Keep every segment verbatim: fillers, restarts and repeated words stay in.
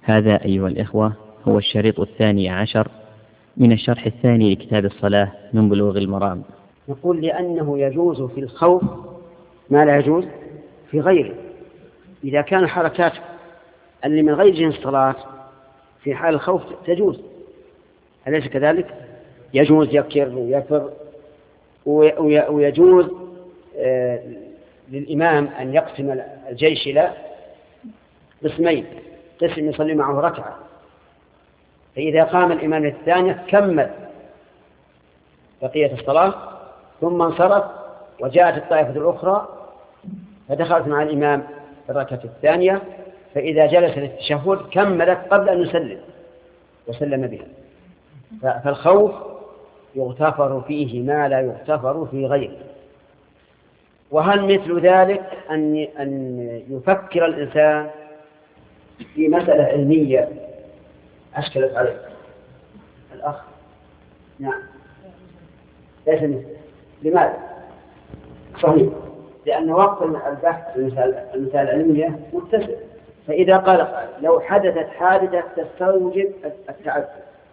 هذا أيها الإخوة هو الشريط الثاني عشر من الشرح الثاني لكتاب الصلاة من بلوغ المرام. نقول لأنه يجوز في الخوف ما لا يجوز في غيره. إذا كان الحركات اللي من غير جنس الصلاة في حال الخوف تجوز، أليس كذلك؟ يجوز يكر ويفر، ويجوز آه للإمام أن يقسم الجيش إلى قسمين، قسم يصلي معه ركعة، فإذا قام الإمام الثانية كمل بقية الصلاة ثم انصرف، وجاءت الطائفة الأخرى فدخلت مع الإمام الركعة الثانية، فإذا جلس للتشهد كملت قبل أن يسلم وسلم بها. فالخوف يغتفر فيه ما لا يغتفر في غيره. وهل مثل ذلك أن أن يفكر الإنسان في مسألة علمية أشكلت عليه الأخ؟ نعم، ليس مثل. لماذا؟ صحيح، لأن وقت البحث المسائل العلمية متسع. فإذا قال لو حدثت حادثة تستوجب التعذر،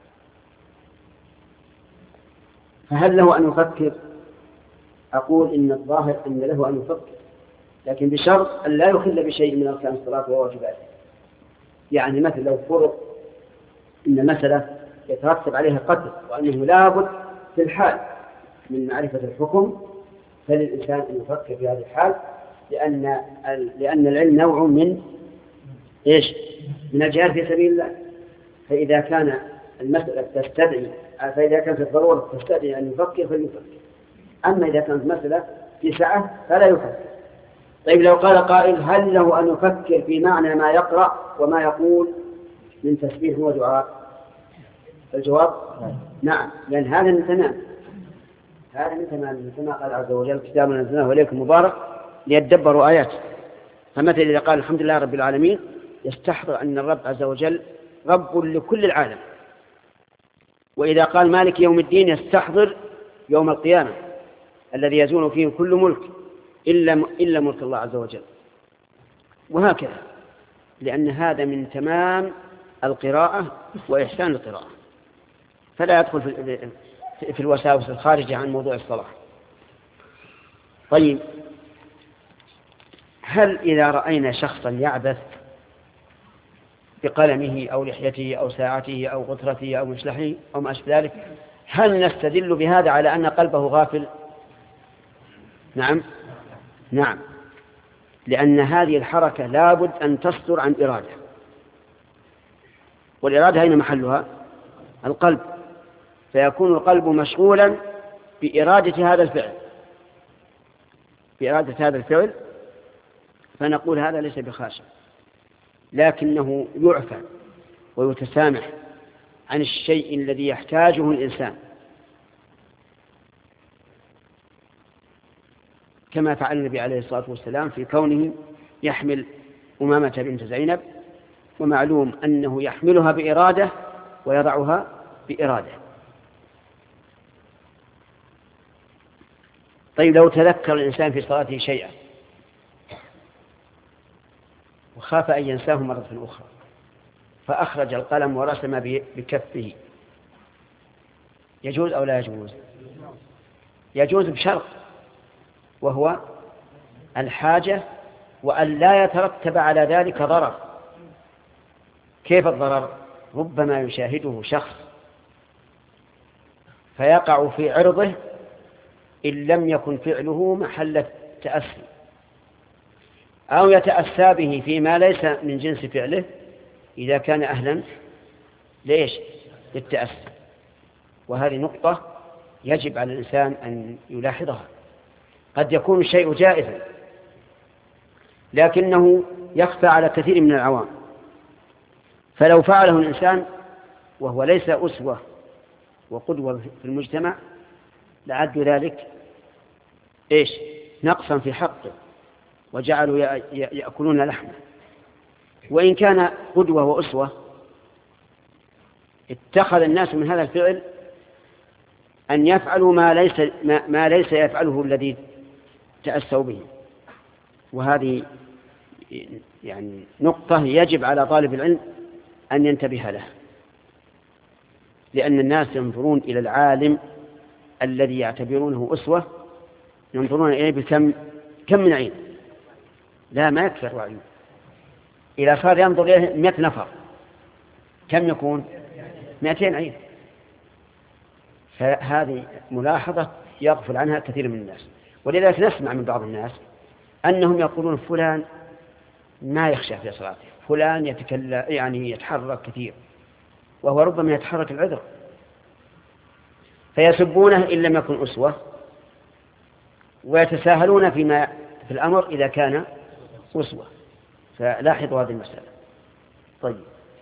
فهل له أن يفكر؟ أقول إن الظاهر أن له أن يفكر، لكن بشرط أن لا يخل بشيء من أركان الصلاة وواجباته. يعني مثل لو فرض إن مسألة يترتب عليها قتل وأنه لابد في الحال من معرفة الحكم، فللإنسان أن يفكر في هذه الحال، لأن لأن العلم نوع من إيش؟ من الجهاد في سبيل الله. فإذا كان المسألة تستدعي فإذا كانت الضرورة تستدعي أن يفكر فليفكر، أما إذا كانت مسألة في سعة فلا يفكر. طيب لو قال قائل هل له أن يفكر في معنى ما يقرأ وما يقول من تسبيح ودعاء؟ الجواب نعم، لأن هذا من تمام هذا من تمام كما قال عز وجل كتاب أنزلناه إليكم مبارك ليدبروا آياته. فمثل إذا قال الحمد لله رب العالمين يستحضر أن الرب عز وجل رب لكل العالم، وإذا قال مالك يوم الدين يستحضر يوم القيامة الذي يزول فيه كل ملك إلا إلا ملك الله عز وجل، وهكذا، لأن هذا من تمام القراءة وإحسان القراءة، فلا يدخل في في الوساوس الخارجة عن موضوع الصلاة. طيب، هل إذا رأينا شخصا يعبث بقلمه أو لحيته أو ساعته أو غترته أو مشلحه أو ما أشبه ذلك، هل نستدل بهذا على أن قلبه غافل؟ نعم نعم، لأن هذه الحركة لابد أن تصدر عن إرادة، والإرادة أين محلها؟ القلب، فيكون القلب مشغولا بإرادة هذا الفعل بإرادة هذا الفعل فنقول هذا ليس بخاشع، لكنه يعفى ويتسامح عن الشيء الذي يحتاجه الإنسان، كما فعل النبي عليه الصلاة والسلام في كونه يحمل أمامة بنت زينب، ومعلوم أنه يحملها بإرادة ويضعها بإرادة. طيب، لو تذكر الإنسان في صلاته شيئا وخاف أن ينساه مرة أخرى فأخرج القلم ورسم بكفه، يجوز أو لا يجوز؟ يجوز بشرط، وهو الحاجة وأن لا يترتب على ذلك ضرر. كيف الضرر؟ ربما يشاهده شخص فيقع في عرضه إن لم يكن فعله محل تأسي، أو يتأسى به فيما ليس من جنس فعله إذا كان أهلا ليش؟ للتأسي. وهذه نقطة يجب على الإنسان أن يلاحظها. قد يكون الشيء جائزا لكنه يخفى على كثير من العوام، فلو فعله الإنسان وهو ليس أسوة وقدوة في المجتمع لعد ذلك إيش؟ نقصا في حقه، وجعلوا يأكلون لحمه. وإن كان قدوة وأسوة اتخذ الناس من هذا الفعل أن يفعلوا ما ليس, ما ما ليس يفعله الذي تأسوا به. وهذه يعني نقطة يجب على طالب العلم أن ينتبه له، لأن الناس ينظرون إلى العالم الذي يعتبرونه أسوة، ينظرون إليه بكم كم من عين، لا ما يكفر وعيه. إذا صار ينظر إليه مئة نفر كم يكون؟ مئتين عين. فهذه ملاحظة يغفل عنها كثير من الناس. ولذلك نسمع من بعض الناس أنهم يقولون فلان ما يخشى في صلاته، فلان يتكلم يعني يتحرك كثير، وهو ربما يتحرك العذر، فيسبونه إن لم يكن أسوة، ويتساهلون فيما في الأمر إذا كان أسوة. فلاحظوا هذه المسألة. طيب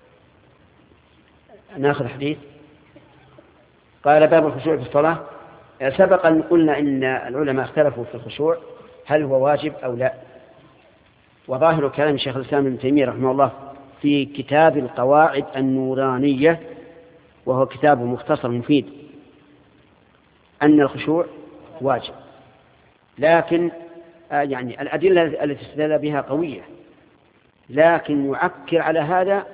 ناخذ حديث. قال باب الخشوع في الصلاة. سبق أن قلنا إن العلماء اختلفوا في الخشوع هل هو واجب أو لا، وظاهر كلام شيخ الإسلام ابن تيمية رحمه الله في كتاب القواعد النورانية، وهو كتاب مختصر مفيد، أن الخشوع واجب، لكن يعني الأدلة التي استدل بها قوية، لكن يعكر على هذا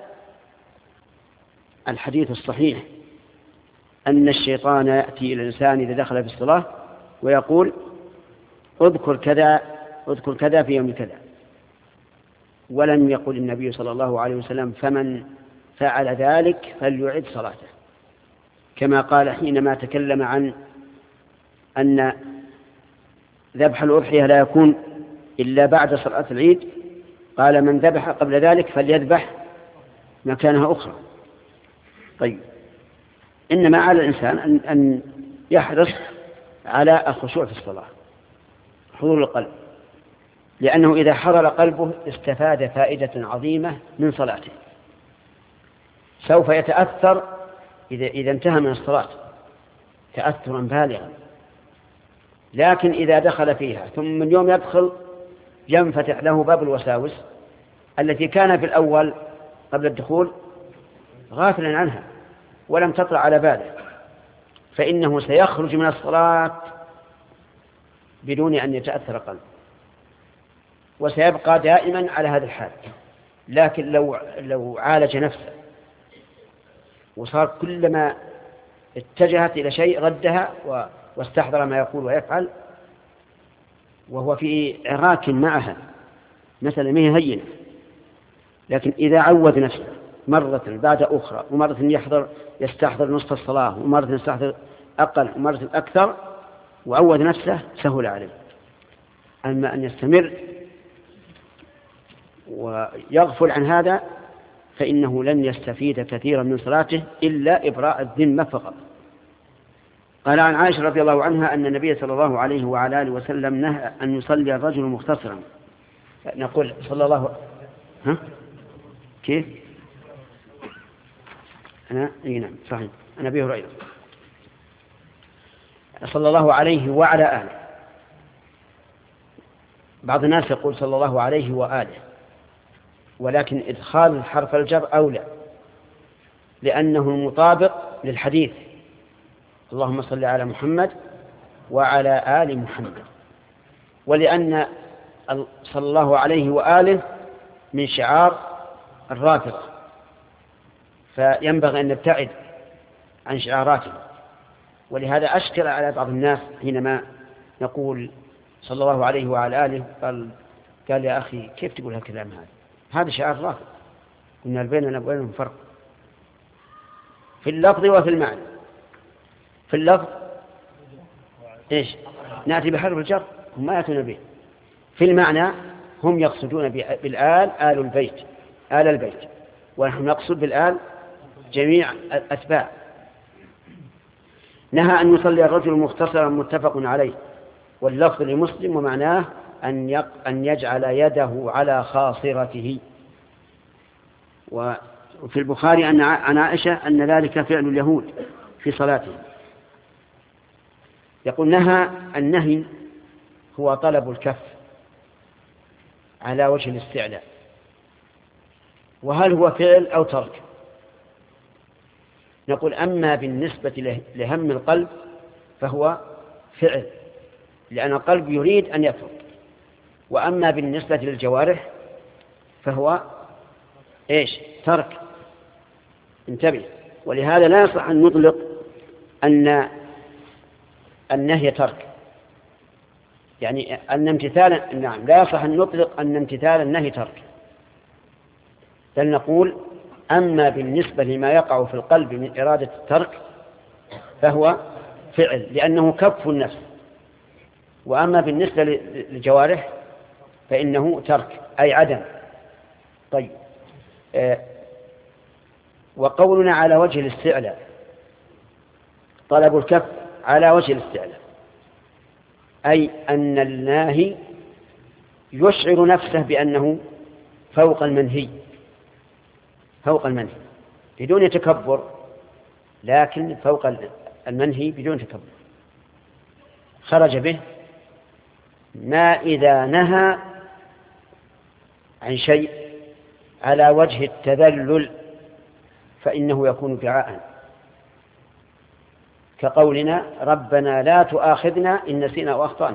الحديث الصحيح أن الشيطان يأتي إلى الإنسان إذا دخل في الصلاة ويقول اذكر كذا اذكر كذا في يوم كذا، ولم يقل النبي صلى الله عليه وسلم فمن فعل ذلك فليعد صلاته، كما قال حينما تكلم عن أن ذبح الأضحية لا يكون إلا بعد صلاة العيد، قال من ذبح قبل ذلك فليذبح مكانها أخرى. طيب إنما على الإنسان أن, أن يحرص على الخشوع في الصلاة، حضور القلب، لأنه إذا حضر قلبه استفاد فائدة عظيمة من صلاته، سوف يتأثر إذا, إذا انتهى من الصلاة تأثرا بالغا. لكن إذا دخل فيها ثم من يوم يدخل ينفتح له باب الوساوس التي كان في الأول قبل الدخول غافلا عنها ولم تطلع على باله، فإنه سيخرج من الصلاة بدون أن يتأثر قلبه، وسيبقى دائما على هذا الحال. لكن لو لو عالج نفسه وصار كلما اتجهت إلى شيء ردها واستحضر ما يقول ويفعل وهو في عراك معها، مثلا ما هي هينة، لكن إذا عود نفسه مرة بعد أخرى، ومرة يحضر يستحضر نصف الصلاة، ومرة يستحضر أقل، ومرة أكثر، وعود نفسه سهل عليه. أما أن يستمر ويغفل عن هذا فإنه لن يستفيد كثيرا من صلاته إلا إبراء الذمة فقط. قال عن عائشة رضي الله عنها أن النبي صلى الله عليه وعلى آله وسلم نهى أن يصلي الرجل مختصرا. نقول صلى الله ها كيف أنا إيه نعم صحيح أنا أبي هريرة صلى الله عليه وعلى آله. بعض الناس يقول صلى الله عليه وآله، ولكن إدخال حرف الجر أولى، لأنه مطابق للحديث اللهم صل على محمد وعلى آل محمد، ولأن صلى الله عليه وآله من شعار الرافضة، فينبغي أن نبتعد عن شعاراته. ولهذا أشكل على بعض الناس حينما نقول صلى الله عليه وعلى آله قال قال يا أخي كيف تقول هالكلام هذا؟ هذا شعار رافض، قلنا بيننا وبينهم فرق في اللفظ وفي المعنى. في اللفظ إيش نأتي بحرف الجر، هم ما يأتون به. في المعنى هم يقصدون بالآل آل البيت آل البيت، ونحن نقصد بالآل جميع الأتباع. نهى أن يصلي الرجل مختصرا متفق عليه، واللفظ لمسلم ومعناه أن أن يجعل يده على خاصرته. وفي البخاري عن عائشة أن ذلك فعل اليهود في صلاتهم. يقول نهى، النهي هو طلب الكف على وجه الاستعلاء، وهل هو فعل أو ترك؟ نقول أما بالنسبة لهم القلب فهو فعل، لأن القلب يريد أن يترك. وأما بالنسبة للجوارح فهو إيش؟ ترك. انتبه. ولهذا لا يصح أن نطلق أن النهي ترك، يعني أن امتثال نعم لا يصح أن نطلق أن امتثال النهي ترك، بل نقول أما بالنسبة لما يقع في القلب من إرادة الترك فهو فعل لأنه كف النفس، وأما بالنسبة للجوارح فإنه ترك أي عدم. طيب آه وقولنا على وجه الاستعلاء، طلب الكف على وجه الاستعلاء أي أن الناهي يشعر نفسه بأنه فوق المنهي، فوق المنهي بدون تكبر، لكن فوق المنهي بدون تكبر. خرج به ما إذا نهى عن شيء على وجه التذلل فإنه يكون دعاء، كقولنا ربنا لا تؤاخذنا إن نسينا وأخطأنا،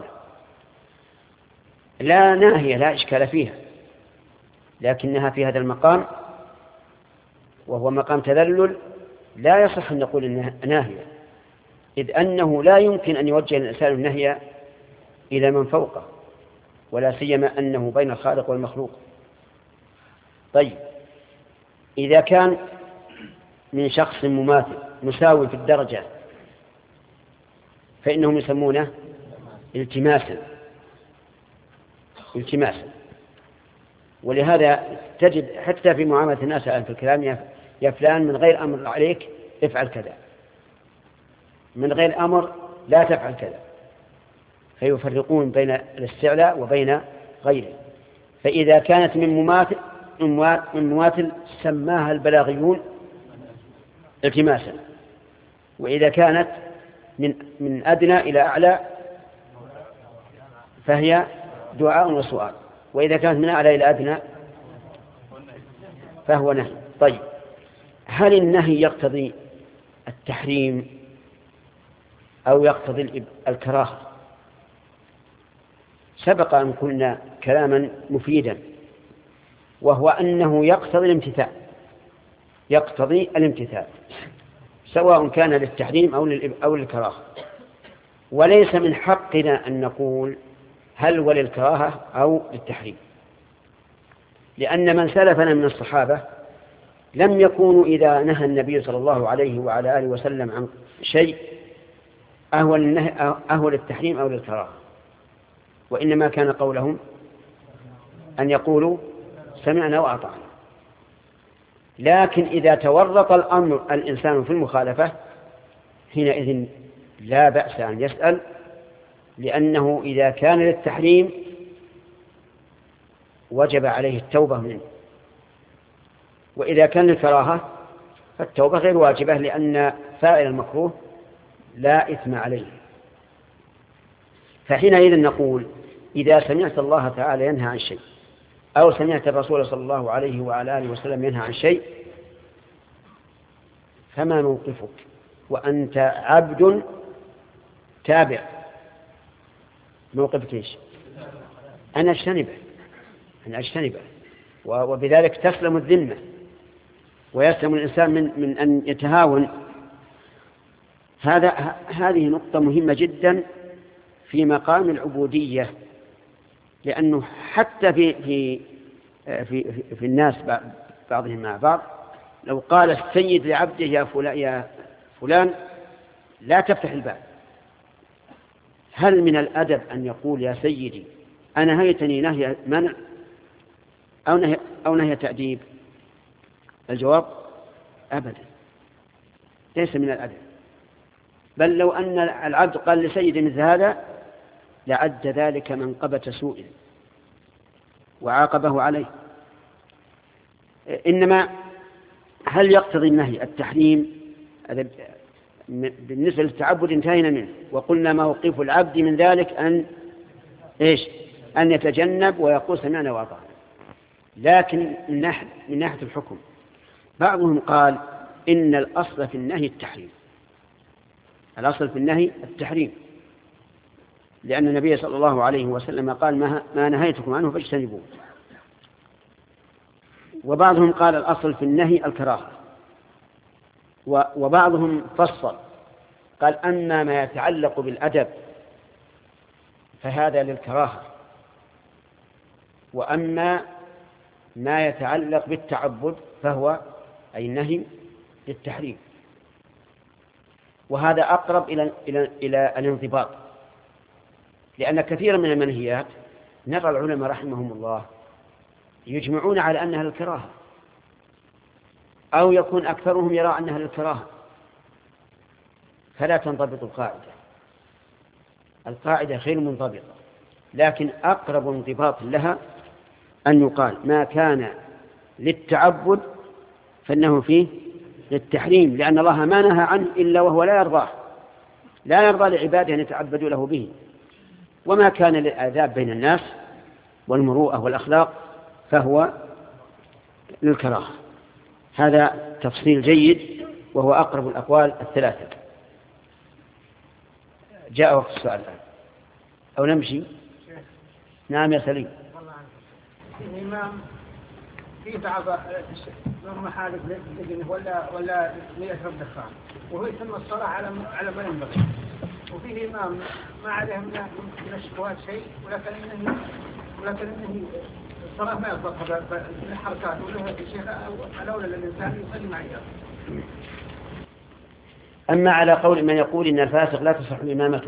لا ناهية لا إشكال فيها، لكنها في هذا المقام وهو مقام تذلل لا يصح أن نقول إنها ناهية، إذ أنه لا يمكن أن يوجه الإنسان النهي إلى من فوقه، ولا سيما أنه بين الخالق والمخلوق. طيب إذا كان من شخص مماثل مساوي في الدرجة فإنهم يسمونه التماسا التماسا ولهذا تجد حتى في معاملة الناس في الكلام يا فلان من غير أمر عليك افعل كذا، من غير أمر لا تفعل كذا، فيفرقون بين الاستعلاء وبين غيره. فإذا كانت من مماثل من مماثل سماها البلاغيون التماسا، وإذا كانت من من أدنى إلى أعلى فهي دعاء وسؤال، وإذا كانت من أعلى إلى أدنى فهو نهي. طيب هل النهي يقتضي التحريم أو يقتضي الكراهة؟ سبق أن قلنا كلاما مفيدا، وهو أنه يقتضي الامتثال، يقتضي الامتثال سواء كان للتحريم أو للكراهة، وليس من حقنا أن نقول هل وللكراهة أو للتحريم، لأن من سلفنا من الصحابة لم يكونوا إذا نهى النبي صلى الله عليه وعلى آله وسلم عن شيء أهو للتحريم أو للكراهة، وإنما كان قولهم أن يقولوا سمعنا وأطعنا. لكن إذا تورط الأمر الإنسان في المخالفة حينئذ لا بأس أن يسأل، لأنه إذا كان للتحريم وجب عليه التوبة منه، وإذا كان للكراهة فالتوبة غير واجبة، لأن فاعل المكروه لا إثم عليه. فحينئذ نقول إذا سمعت الله تعالى ينهى عن شيء أو سمعت الرسول صلى الله عليه وعلى آله وسلم ينهى عن شيء فما موقفك وأنت عبد تابع؟ موقفك إيش؟ أنا أجتنبه أنا أجتنبه وبذلك تسلم الذمة ويسلم الإنسان من, من أن يتهاون. هذا هذه نقطة مهمة جدا في مقام العبودية، لأنه حتى في في في, في الناس بعضهم مع بعض لو قال السيد لعبده يا فلان, يا فلان لا تفتح الباب، هل من الأدب أن يقول يا سيدي أنا نهيتني نهي منع أو نهي, أو نهي تأديب؟ الجواب أبدا، ليس من الأدب. بل لو أن العبد قال لسيدي مثل هذا لعد ذلك منقبة سوء وعاقبه عليه. إنما هل يقتضي النهي التحريم؟ بالنسبة للتعبد انتهينا منه وقلنا موقف العبد من ذلك أن إيش؟ أن يتجنب ويقول سمعنا وأطعنا. لكن من ناحية من ناحية الحكم بعضهم قال إن الأصل في النهي التحريم، الأصل في النهي التحريم، لأن النبي صلى الله عليه وسلم قال ما نهيتكم عنه فاجتنبوه. وبعضهم قال الأصل في النهي الكراهة، وبعضهم فصل قال أما ما يتعلق بالأدب فهذا للكراهة، وأما ما يتعلق بالتعبد فهو أي النهي للتحريم. وهذا أقرب إلى إلى إلى الانضباط، لأن كثيرا من المنهيات نرى العلماء رحمهم الله يجمعون على أنها للكراهة، أو يكون أكثرهم يرى أنها للكراهة، فلا تنضبط القاعدة. القاعدة غير منضبطة، لكن أقرب انضباط لها أن يقال ما كان للتعبد فإنه فيه للتحريم، لأن الله ما نهى عنه إلا وهو لا يرضاه، لا يرضى لعباده أن يتعبدوا له به. وما كان للآداب بين الناس والمروءة والأخلاق فهو للكراهة. هذا تفصيل جيد وهو أقرب الأقوال الثلاثة. جاء وقت السؤال الآن أو نمشي؟ نعم يا سليم. الإمام في بعض المحالف ولا ولا يشرب دخان وهو يتم الصلاة على على ما ينبغي، وفيه إمام ما عليه من الشكوات شيء، ولكن إنه ولكن إنه الصلاة ما يضبط بالحركات، وله الشيخ الأولى للإنسان يصلي مع إياه. أما على قول من يقول إن الفاسق لا تصح إمامته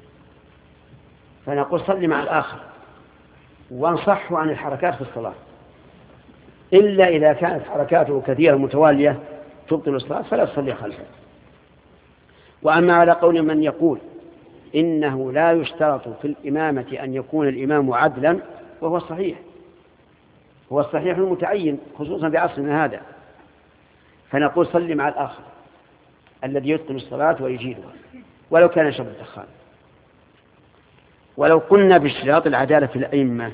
فنقول صلي مع الآخر وانصحه عن الحركات في الصلاة، إلا إذا كانت حركاته كثيرة متوالية تبطل الصلاة فلا تصلي خلفه. وأما على قول من يقول إنه لا يشترط في الإمامة أن يكون الإمام عدلا وهو الصحيح، هو الصحيح المتعين خصوصا بعصرنا هذا، فنقول صلي مع الآخر الذي يتقن الصلاة ويجيدها ولو كان يشرب الدخان. ولو قلنا باشتراط العدالة في الأئمة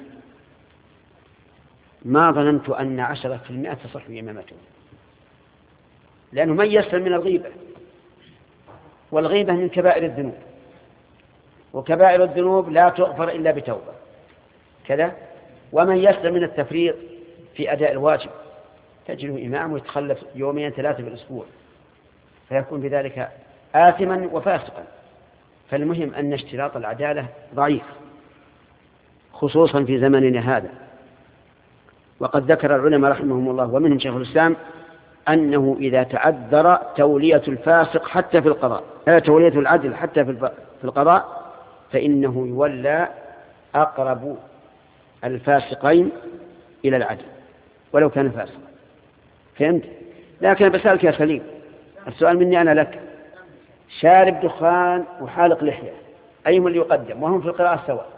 ما ظننت أن عشرة في المئة تصح إمامته، لأنه من يسلم من الغيبة، والغيبة من كبائر الذنوب، وكبائر الذنوب لا تغفر إلا بتوبة كذا. ومن يسلم من التفريط في أداء الواجب تجده إمام ويتخلف يومين ثلاثة في الأسبوع، فيكون بذلك آثما وفاسقا. فالمهم أن اشتراط العدالة ضعيف خصوصا في زمننا هذا. وقد ذكر العلماء رحمهم الله ومنهم شيخ الإسلام أنه إذا تعذر تولية الفاسق حتى في القضاء، تولية العدل حتى في القضاء، فإنه يولى أقرب الفاسقين إلى العدل ولو كان فاسقا. فهمت؟ لكن بسألك يا سليم، السؤال مني أنا لك، شارب دخان وحالق لحية أيهم اللي يقدم وهم في القراءة سواء؟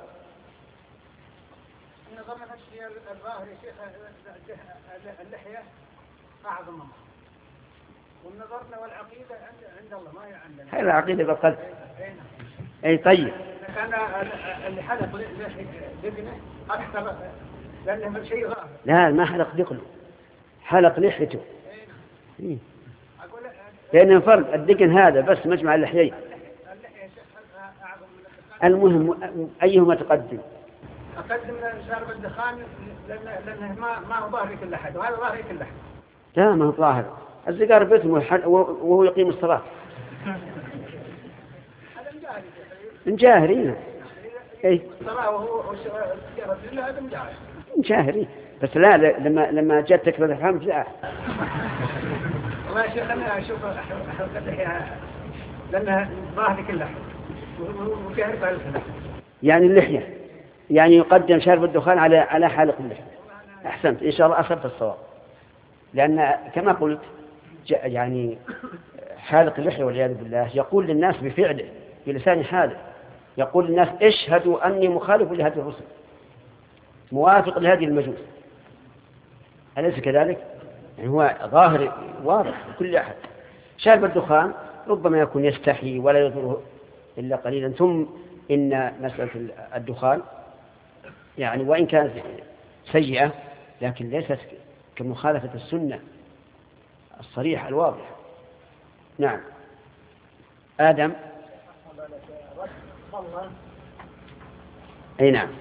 نظرنا في الشيء الظاهر يا شيخ اللحية أعظم منه، والنظرنا والعقيدة عند الله ما هي عندنا. هاي العقيدة بالقلب. أي طيب. كان اللي حلق دقنه أكثر لأنه شيء ظاهر. لا ما حلق دقنه، حلق لحيته. إيه. لأن فرق الدقن هذا بس مجمع اللحيين. المهم أيهما تقدم؟ أقدم شارب الدخان لأنه ما ما هو ظاهر كل أحد، وهذا ظاهر كل أحد. لا ما هو ظاهر، السيجار باسمه وهو يقيم الصلاة. هذا مجاهر. مجاهرين. إيه. الصلاة وهو السيجارة كلها هذا مجاهر. مجاهرين بس لا لما لما جت تكبر الحمد لا. والله يا شيخ أنا أشوف حلقة اللحية لأنها ظاهر كل أحد وفيها ربع الخلاف. يعني اللحية يعني يقدم شارب الدخان على على حالق اللحية. أحسنت إن شاء الله أصبت الصواب، لأن كما قلت يعني حالق اللحية والعياذ بالله يقول للناس بفعله بلسان حاله، يقول للناس اشهدوا أني مخالف لهذه الرسل موافق لهذه المجوس، أليس كذلك؟ يعني هو ظاهر واضح لكل أحد. شارب الدخان ربما يكون يستحي ولا يضره إلا قليلا. ثم إن مسألة الدخان يعني وإن كانت سيئة لكن ليست كمخالفة السنة الصريحة الواضحة. نعم آدم. أي نعم.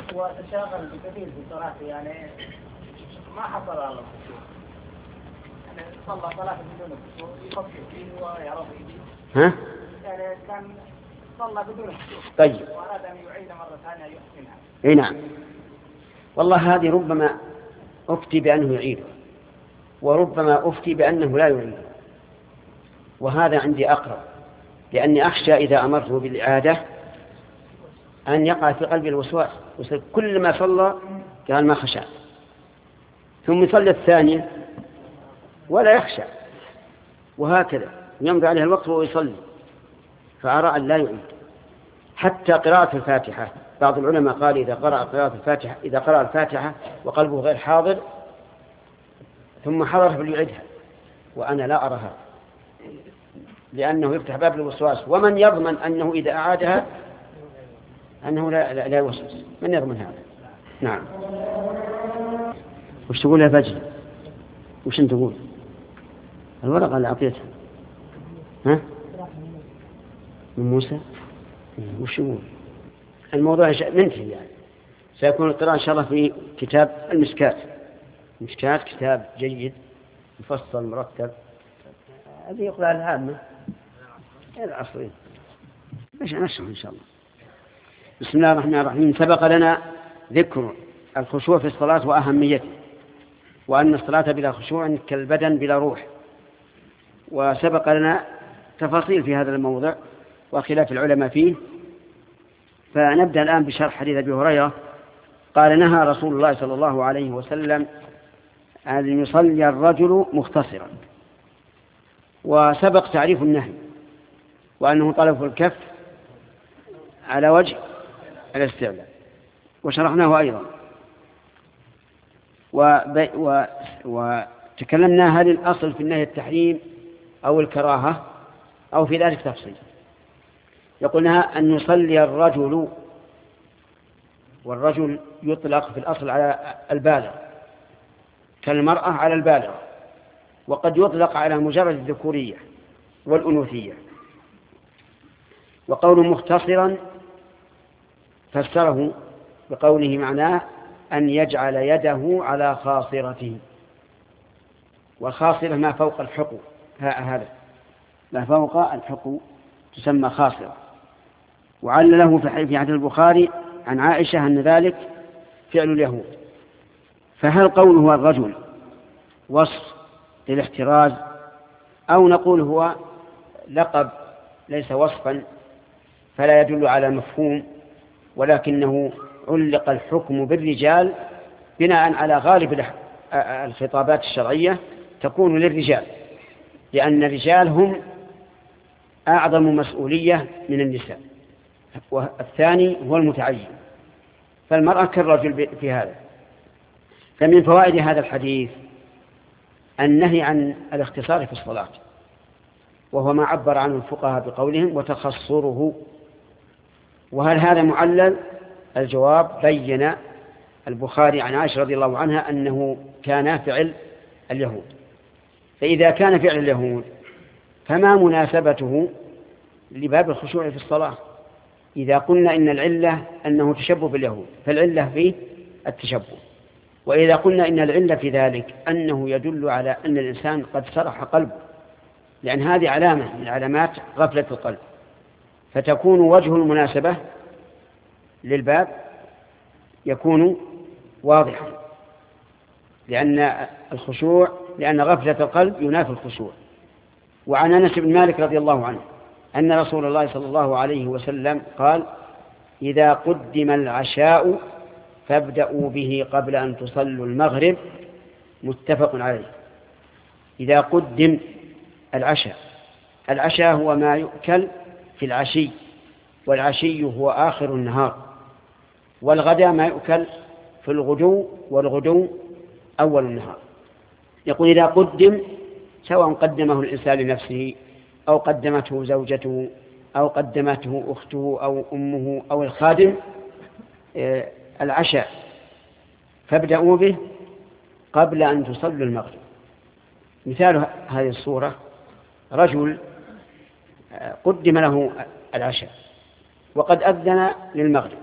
وتشاغل بكثير في صلاته يعني ما حصل على الخشوع، صلى صلاة بدون ويفكر فيه ويعرف فيه. ها؟ يعني كان صلى بدون خشوع. طيب. وأراد أن يعيد مرة ثانية يحسنها. اي نعم. والله هذه ربما أفتي بأنه يعيد، وربما أفتي بأنه لا يعيد، وهذا عندي أقرب، لأني أخشى إذا أمرته بالإعادة أن يقع في قلبي الوسواس، وصل كل ما صلى قال ما خشع، ثم يصلي الثانية ولا يخشى، وهكذا يمضي عليه الوقت وهو يصلي، فأرى أن لا يعيد. حتى قراءة الفاتحة، بعض العلماء قال إذا قرأ قراءة الفاتحة إذا قرأ الفاتحة وقلبه غير حاضر ثم حضر فليعيدها، وأنا لا أرى هذا، لأنه يفتح باب الوسواس، ومن يضمن أنه إذا أعادها أنه لا, لا, لا يوسوس؟ من يضمن هذا؟ نعم. وش تقول يا فجر؟ وش أنت تقول؟ الورقة اللي أعطيتها ها؟ من موسى؟ وش يقول؟ الموضوع منتهي يعني. سيكون القراءة إن شاء الله في كتاب المسكات. المسكات كتاب جيد مفصل مرتب، هذه يقرأ العامة العصرين مش نشرح إن شاء الله. بسم الله الرحمن الرحيم. سبق لنا ذكر الخشوع في الصلاة وأهميته، وأن الصلاة بلا خشوع كالبدن بلا روح، وسبق لنا تفاصيل في هذا الموضوع وخلاف العلماء فيه. فنبدأ الآن بشرح حديث أبي هريرة قال نهى رسول الله صلى الله عليه وسلم أن يصلي الرجل مختصرا، وسبق تعريف النهي وأنه طلب الكف على وجه الاستعلاء، وشرحناه أيضا وب... و... وتكلمنا هل الأصل في النهي التحريم أو الكراهة أو في ذلك تفصيل. يقولنا أن يصلي الرجل، والرجل يطلق في الأصل على البالغ كالمرأة على البالغ، وقد يطلق على مجرد الذكورية والأنوثية. وقول مختصرا فسره بقوله معناه أن يجعل يده على خاصرته، والخاصرة ما فوق الحقو، هذا ما فوق الحقو تسمى خاصرة. وعل له في حديث البخاري عن عائشة أن ذلك فعل اليهود. فهل قوله الرجل وصف للاحتراز، أو نقول هو لقب ليس وصفا فلا يدل على مفهوم، ولكنه علق الحكم بالرجال بناء على غالب الخطابات الشرعية تكون للرجال، لأن الرجال هم أعظم مسؤولية من النساء، والثاني هو المتعين، فالمرأة كالرجل في هذا. فمن فوائد هذا الحديث النهي عن الاختصار في الصلاة، وهو ما عبر عنه الفقهاء بقولهم وتخصره. وهل هذا معلل؟ الجواب بين البخاري عن عائشة رضي الله عنها أنه كان فعل اليهود. فإذا كان فعل اليهود فما مناسبته لباب الخشوع في الصلاة؟ إذا قلنا إن العلة أنه تشبه باليهود فالعلة فيه التشبه، وإذا قلنا إن العلة في ذلك أنه يدل على أن الإنسان قد سرح قلبه، لأن هذه علامة من علامات غفلة القلب، فتكون وجه المناسبة للباب يكون واضحا، لأن الخشوع لأن غفلة القلب ينافي الخشوع. وعن أنس بن مالك رضي الله عنه أن رسول الله صلى الله عليه وسلم قال إذا قدم العشاء فابدأوا به قبل أن تصلوا المغرب، متفق عليه. إذا قدم العشاء، العشاء هو ما يؤكل في العشي، والعشي هو آخر النهار، والغداء ما يؤكل في الغدو، والغدو أول النهار. يقول إذا قدم، سواء قدمه الإنسان لنفسه أو قدمته زوجته أو قدمته أخته أو أمه أو الخادم، العشاء فابدأوا به قبل أن تصلوا المغرب. مثال هذه الصورة رجل قدم له العشاء وقد أذن للمغرب،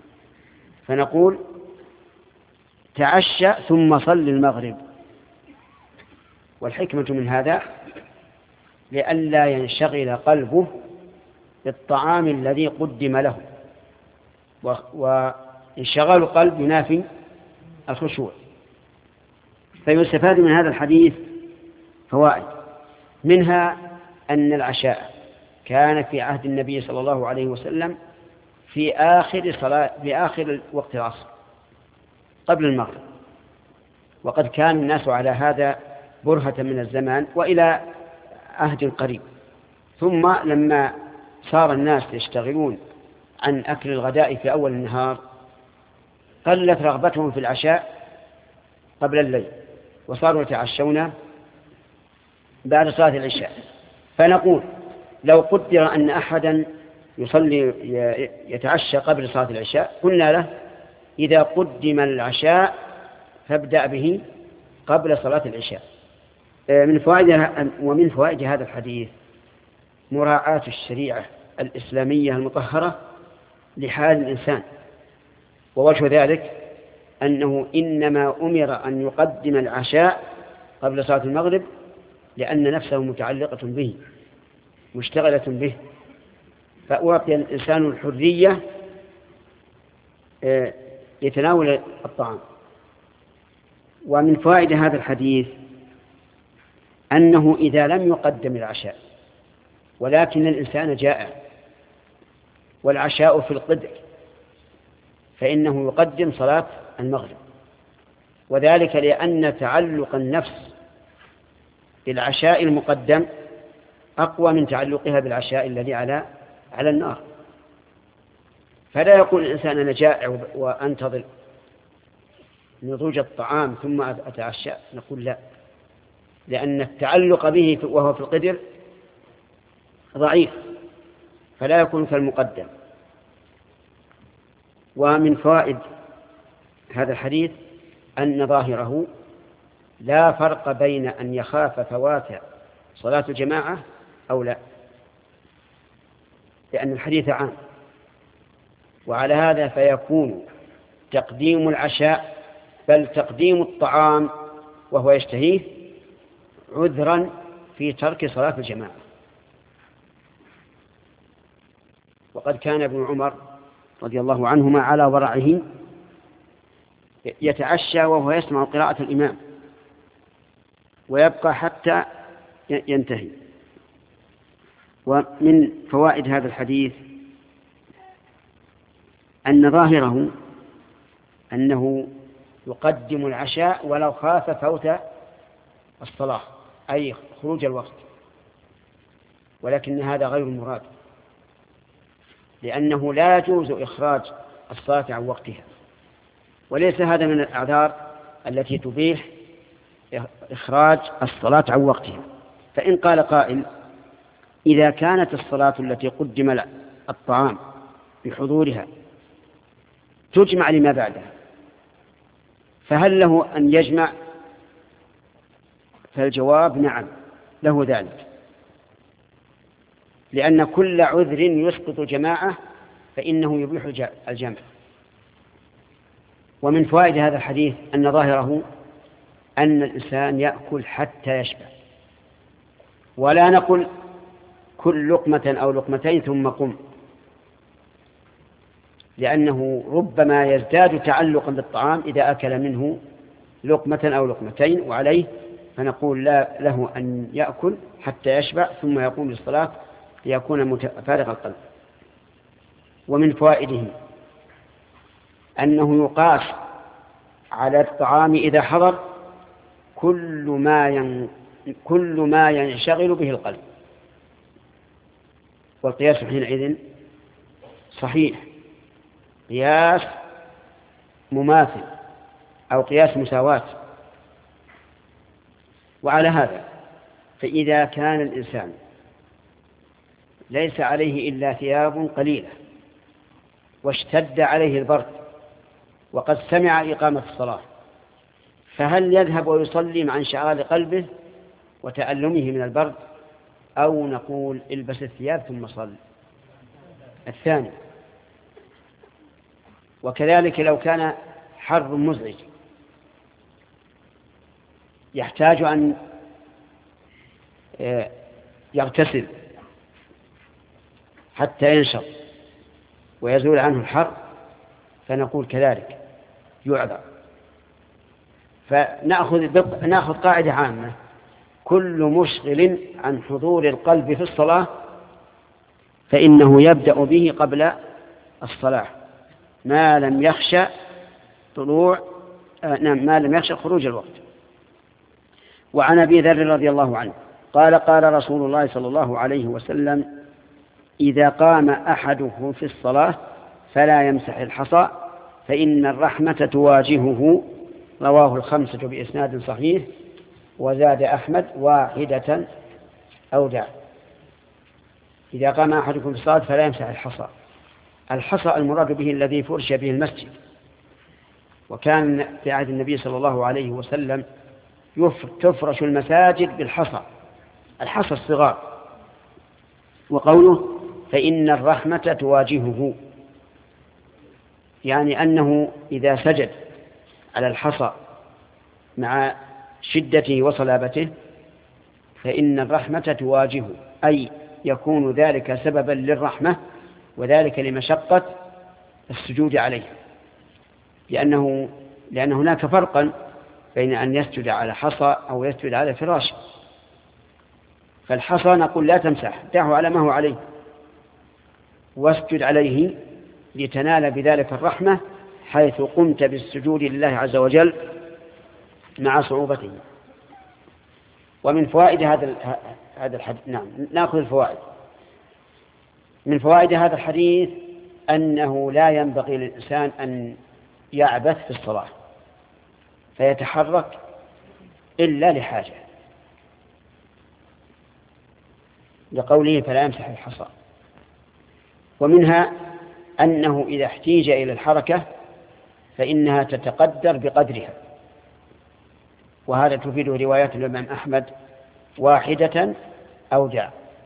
فنقول تعشى ثم صل المغرب، والحكمة من هذا لئلا ينشغل قلبه بالطعام الذي قدم له، وانشغال القلب ينافي الخشوع. فيستفاد من هذا الحديث فوائد، منها أن العشاء كان في عهد النبي صلى الله عليه وسلم في آخر صلاة في آخر وقت العصر قبل المغرب، وقد كان الناس على هذا برهة من الزمان وإلى عهد قريب. ثم لما صار الناس يشتغلون عن أكل الغداء في أول النهار قلت رغبتهم في العشاء قبل الليل، وصاروا يتعشون بعد صلاة العشاء. فنقول لو قدر أن أحدا يصلي يتعشى قبل صلاة العشاء قلنا له إذا قدم العشاء فابدأ به قبل صلاة العشاء. من فوائد ومن فوائد هذا الحديث مراعاة الشريعة الإسلامية المطهرة لحال الإنسان، ووجه ذلك أنه إنما أمر أن يقدم العشاء قبل صلاة المغرب لأن نفسه متعلقة به مشتغلة به، فأعطي الإنسان الحرية يتناول الطعام. ومن فوائد هذا الحديث أنه إذا لم يقدم العشاء ولكن الإنسان جائع والعشاء في القدر فإنه يقدم صلاة المغرب، وذلك لأن تعلق النفس بالعشاء المقدم أقوى من تعلقها بالعشاء الذي على على النار. فلا يقول الإنسان أنا جائع وأنتظر نضوج الطعام ثم أتعشى، نقول لا، لأن التعلق به وهو في القدر ضعيف فلا يكون كالمقدم. ومن فوائد هذا الحديث أن ظاهره لا فرق بين أن يخاف فوات صلاة الجماعة أو لا، لأن الحديث عام، وعلى هذا فيكون تقديم العشاء بل تقديم الطعام وهو يشتهيه عذرا في ترك صلاة الجماعة. وقد كان ابن عمر رضي الله عنهما على ورعه يتعشى وهو يسمع قراءة الإمام ويبقى حتى ينتهي. ومن فوائد هذا الحديث أن ظاهره أنه يقدم العشاء ولو خاف فوت الصلاة أي خروج الوقت، ولكن هذا غير مراد، لأنه لا يجوز إخراج الصلاة عن وقتها، وليس هذا من الأعذار التي تبيح إخراج الصلاة عن وقتها. فإن قال قائل إذا كانت الصلاة التي قدم الطعام بحضورها تجمع لما بعدها فهل له أن يجمع؟ فالجواب نعم له ذلك، لأن كل عذر يسقط جماعة فإنه يبيح الجمع. ومن فوائد هذا الحديث أن ظاهره أن الإنسان يأكل حتى يشبع، ولا نقل كل لقمة أو لقمتين ثم قم، لأنه ربما يزداد تعلقا بالطعام إذا أكل منه لقمة أو لقمتين، وعليه فنقول لا له أن يأكل حتى يشبع ثم يقوم للصلاة ليكون فارغ القلب. ومن فوائده أنه يقاس على الطعام إذا حضر كل ما ين... كل ما ينشغل به القلب، والقياس حينئذ صحيح، قياس مماثل أو قياس مساواة. وعلى هذا فإذا كان الإنسان ليس عليه إلا ثياب قليلة واشتد عليه البرد وقد سمع إقامة الصلاة، فهل يذهب ويصلي مع انشغال قلبه وتألمه من البرد، أو نقول البس الثياب ثم صل؟ الثاني. وكذلك لو كان حر مزعج يحتاج أن يغتسل حتى ينشط ويزول عنه الحر فنقول كذلك يعذر. فنأخذ نأخذ قاعدة عامة: كل مشغل عن حضور القلب في الصلاة فإنه يبدأ به قبل الصلاة ما لم يخشى طلوع آه نعم ما لم يخشى خروج الوقت. وعن أبي ذر رضي الله عنه قال قال رسول الله صلى الله عليه وسلم: إذا قام أحدكم في الصلاة فلا يمسح الحصى فإن الرحمة تواجهه. رواه الخمسة بإسناد صحيح، وزاد أحمد واحدة أو دع. إذا قام أحدكم في الصلاة فلا يمسح الحصى. الحصى المراد به الذي فرش به المسجد، وكان في عهد النبي صلى الله عليه وسلم تفرش المساجد بالحصى، الحصى الصغار. وقوله فإن الرحمة تواجهه يعني أنه إذا سجد على الحصى مع شدته وصلابته فإن الرحمة تواجهه، أي يكون ذلك سببا للرحمة، وذلك لمشقة السجود عليه، لأنه لأن هناك فرقا بين أن يسجد على حصى أو يسجد على فراش. فالحصى نقول لا تمسح، دعه على ما هو عليه واسجد عليه لتنال بذلك الرحمة حيث قمت بالسجود لله عز وجل مع صعوبته. ومن فوائد هذا هذا الحديث نعم نأخذ الفوائد. من فوائد هذا الحديث أنه لا ينبغي للإنسان أن يعبث في الصلاة فيتحرك إلا لحاجة، لقوله فلا يمسح الحصى. ومنها أنه إذا احتيج إلى الحركة فإنها تتقدر بقدرها، وهذا تفيده روايات الإمام أحمد واحدة أو دع.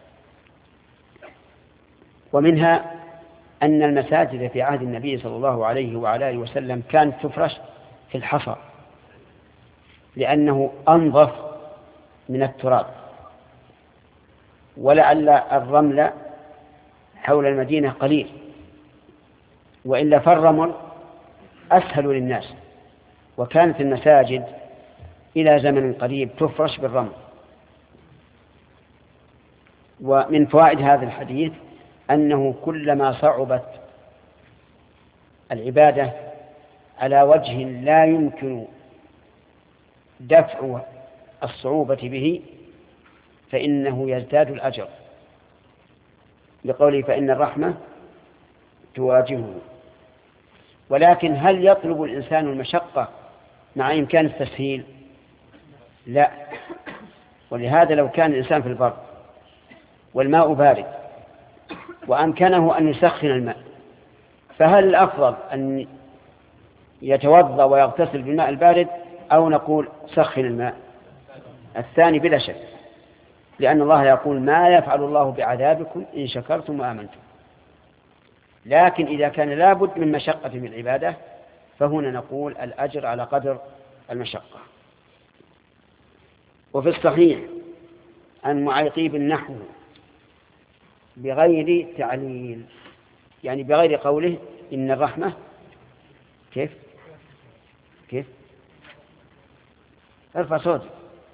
ومنها أن المساجد في عهد النبي صلى الله عليه وعلى آله وسلم كانت تفرش في الحصى لأنه أنظف من التراب، ولعل الرمل حول المدينة قليل، وإلا فالرمل أسهل للناس، وكانت المساجد إلى زمن قريب تفرش بالرمل. ومن فوائد هذا الحديث أنه كلما صعبت العبادة على وجه لا يمكن دفع الصعوبة به فإنه يزداد الأجر، لقوله فإن الرحمة تواجهه. ولكن هل يطلب الإنسان المشقة مع إمكان التسهيل؟ لا. ولهذا لو كان الإنسان في البر والماء بارد وأمكنه أن يسخن الماء، فهل الأفضل أن يتوضأ ويغتسل بالماء البارد أو نقول سخن الماء؟ الثاني بلا شك، لأن الله يقول ما يفعل الله بعذابكم إن شكرتم وآمنتم. لكن إذا كان لابد من مشقة من العبادة فهنا نقول الأجر على قدر المشقة. وفي الصحيح عن معيقيب النحو بغير تعليل، يعني بغير قوله إن الرحمة كيف كيف ارفع صوتك.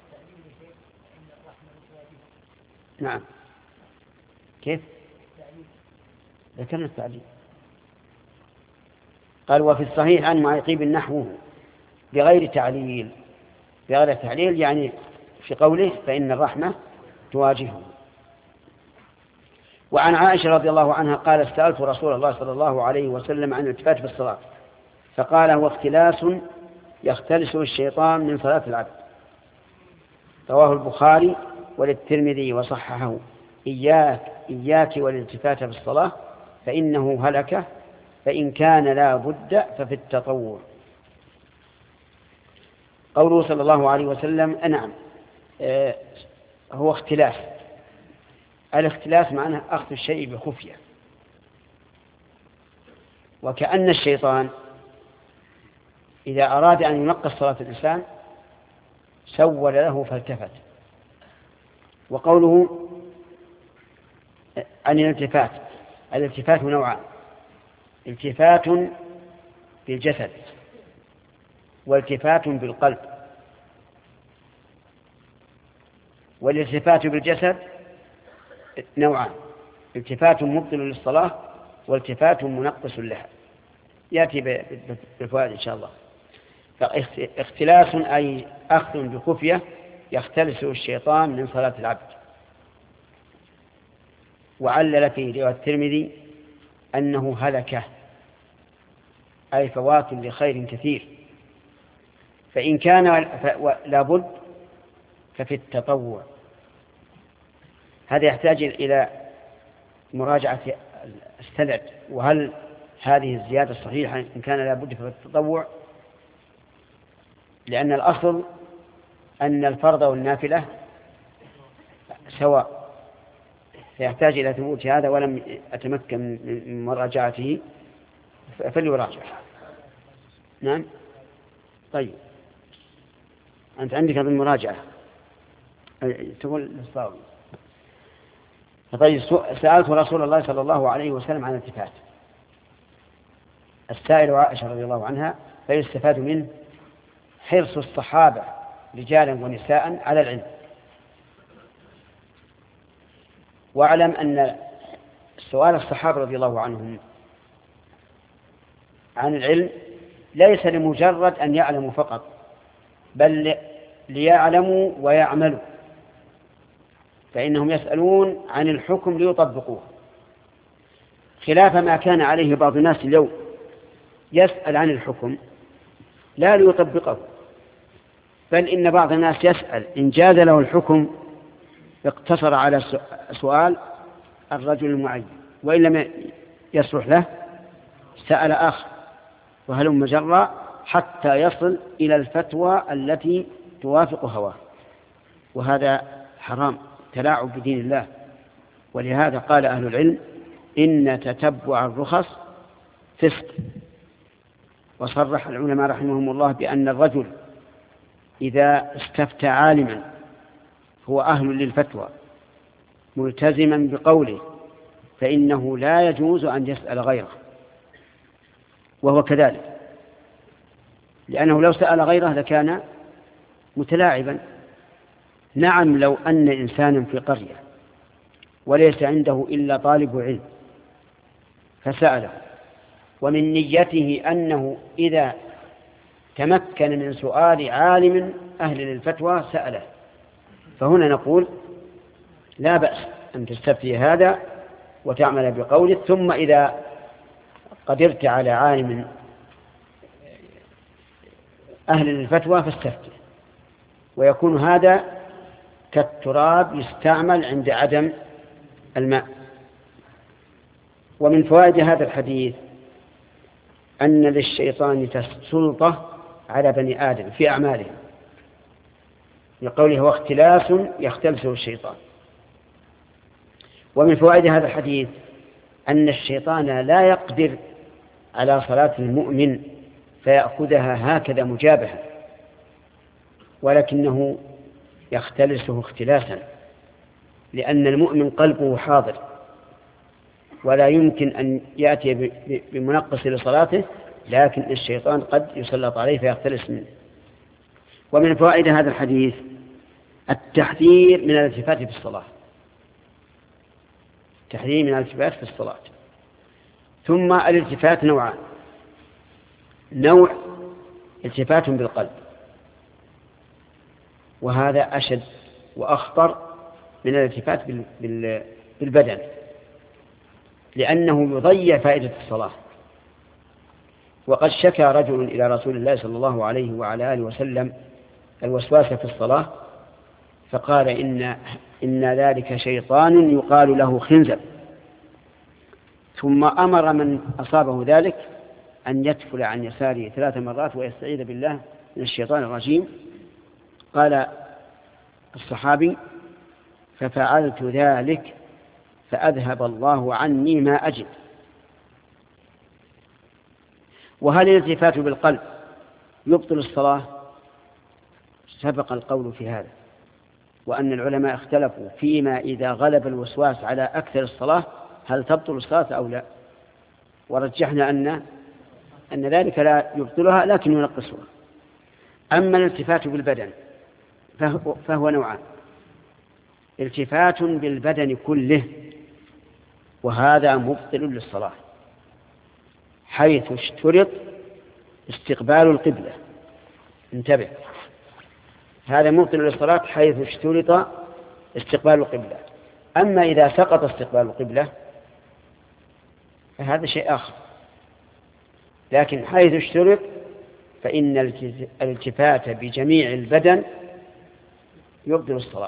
نعم كيف ذكرنا التعليل. قال وفي الصحيح عن معيقيب النحو بغير تعليل، بغير تعليل يعني في قوله فإن الرحمة تواجهه. وعن عائشة رضي الله عنها قالت سألت رسول الله صلى الله عليه وسلم عن الالتفات في الصلاة فقال هو اختلاس يختلسه الشيطان من صلاة العبد. رواه البخاري وللترمذي وصححه. إياك إياك والالتفات في الصلاة فإنه هلكة، فإن كان لا بد ففي التطوع. قوله صلى الله عليه وسلم أنعم آه هو اختلاس. الاختلاس معناه أخذ الشيء بخفية، وكأن الشيطان إذا أراد أن ينقص صلاة الإنسان سول له فالتفت، وقوله عن الالتفات، الالتفات نوعان: التفات بالجسد والتفات بالقلب. والالتفات بالجسد نوعان: التفات مبطل للصلاة والتفات منقص لها، يأتي بالفوائد إن شاء الله. فاختلاس أي أخذ بخفية يختلسه الشيطان من صلاة العبد. وعلل في رواية الترمذي أنه هلكة، أي فوات لخير كثير. فإن كان لابد ففي التطوع. هذا يحتاج إلى مراجعة السند، وهل هذه الزيادة صحيحة إن كان لابد في التطوع، لأن الأصل أن الفرض والنافلة سواء، فيحتاج إلى ثبوت هذا، ولم أتمكن من مراجعته فليراجع. نعم. طيب أنت عندك هذه المراجعة تقول الصاوي. طيب سألت رسول الله صلى الله عليه وسلم عن الالتفات. السائل عائشة رضي الله عنها، فيستفاد منه حرص الصحابة رجالا ونساء على العلم. واعلم أن سؤال الصحابة رضي الله عنهم عن العلم ليس لمجرد أن يعلموا فقط، بل ليعلموا ويعملوا، فإنهم يسألون عن الحكم ليطبقوه، خلاف ما كان عليه بعض الناس اليوم، يسأل عن الحكم لا ليطبقه، بل إن بعض الناس يسأل إن جاز له الحكم اقتصر على سؤال الرجل المعين، وإن لم يصلح له سأل آخر، وهلم مجرى حتى يصل إلى الفتوى التي توافق هواه، وهذا حرام، تلاعب بدين الله. ولهذا قال أهل العلم إن تتبع الرخص فسق. وصرح العلماء رحمهم الله بأن الرجل إذا استفتى عالما هو أهل للفتوى ملتزما بقوله فإنه لا يجوز أن يسأل غيره، وهو كذلك، لأنه لو سأل غيره لكان متلاعبا. نعم، لو أن إنسانا في قرية وليس عنده إلا طالب علم فسأله، ومن نيته أنه إذا تمكن من سؤال عالم أهل للفتوى سأله، فهنا نقول لا بأس أن تستفتي هذا وتعمل بقوله، ثم إذا قدرت على عالم أهل للفتوى فاستفتي، ويكون هذا كالتراب يستعمل عند عدم الماء. ومن فوائد هذا الحديث أن للشيطان سلطة على بني آدم في أعمالهم، لقوله هو اختلاس يختلسه الشيطان. ومن فوائد هذا الحديث أن الشيطان لا يقدر على صلاة المؤمن فيأخذها هكذا مجابهة، ولكنه يختلسه اختلاسا، لأن المؤمن قلبه حاضر ولا يمكن أن يأتي بمنقص لصلاته، لكن الشيطان قد يسلط عليه فيختلس منه. ومن فوائد هذا الحديث التحذير من الالتفات في الصلاة، التحذير من الالتفات في الصلاة. ثم الالتفات نوعان: نوع التفات بالقلب، وهذا أشد وأخطر من الالتفات بالبدن، لأنه يضيع فائدة الصلاة. وقد شكى رجل إلى رسول الله صلى الله عليه وعلى آله وسلم الوسواس في الصلاة، فقال إن, إن ذلك شيطان يقال له خنزب. ثم أمر من أصابه ذلك أن يتفل عن يساره ثلاث مرات ويستعيذ بالله من الشيطان الرجيم. قال الصحابي: ففعلت ذلك فأذهب الله عني ما أجد. وهل الالتفات بالقلب يبطل الصلاة؟ سبق القول في هذا، وأن العلماء اختلفوا فيما إذا غلب الوسواس على أكثر الصلاة هل تبطل الصلاة أو لا، ورجحنا أن أن ذلك لا يبطلها لكن ينقصها. أما الالتفات بالبدن فهو, فهو نوعان: التفات بالبدن كله، وهذا مبطل للصلاة حيث اشترط استقبال القبلة. انتبه، هذا مبطل للصلاة حيث اشترط استقبال القبلة. أما إذا سقط استقبال القبلة فهذا شيء آخر، لكن حيث اشترط فإن الالتفات بجميع البدن يبطل الصلاة.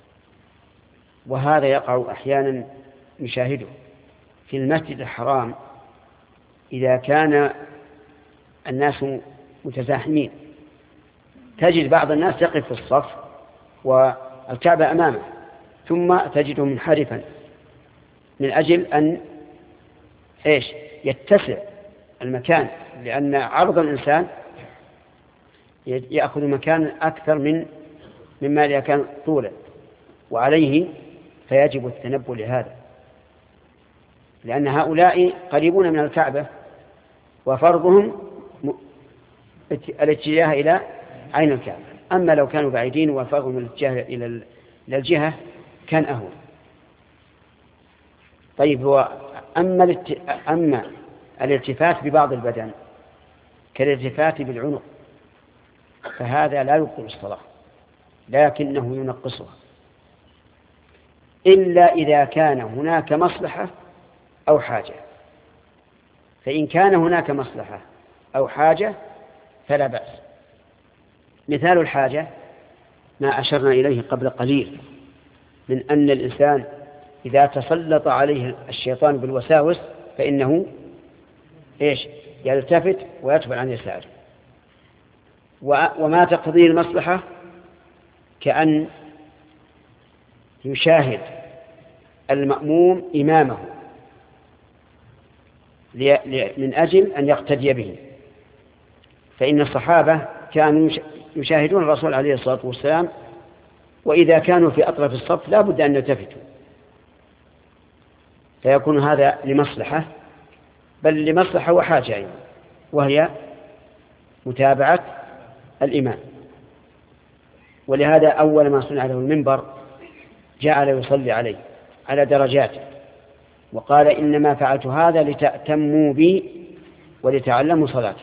وهذا يقع أحيانا نشاهده في المسجد الحرام إذا كان الناس متزاحمين، تجد بعض الناس يقف في الصف والكعبة أمامه، ثم تجده منحرفا من أجل أن إيش يتسع المكان، لأن عرض الإنسان يأخذ مكان أكثر من مما إذا كان طولا، وعليه فيجب التنبه لهذا، لأن هؤلاء قريبون من الكعبة وفرضهم الاتجاه إلى عين الكعبة. أما لو كانوا بعيدين وفرضهم الاتجاه إلى الجهة كان أهون. طيب، هو أما, أما الالتفات ببعض البدن كالالتفات بالعنق فهذا لا يبطل الصلاة لكنه ينقصها، إلا إذا كان هناك مصلحة أو حاجة. فإن كان هناك مصلحة أو حاجة فلا بأس. مثال الحاجة ما أشرنا إليه قبل قليل من أن الإنسان إذا تسلط عليه الشيطان بالوساوس فإنه إيش يلتفت ويتبع عن يساره. وما تقضيه المصلحة كأن يشاهد المأموم إمامه من أجل أن يقتدي به، فإن الصحابة كانوا يشاهدون الرسول عليه الصلاة والسلام، وإذا كانوا في أطراف الصف لا بد أن يلتفتوا، فيكون هذا لمصلحة، بل لمصلحة وحاجة أيضا، وهي متابعة الإمام. ولهذا أول ما صنع له المنبر جعل يصلي عليه على درجاته، وقال إنما فعلت هذا لتأتموا بي ولتعلموا صلاتي.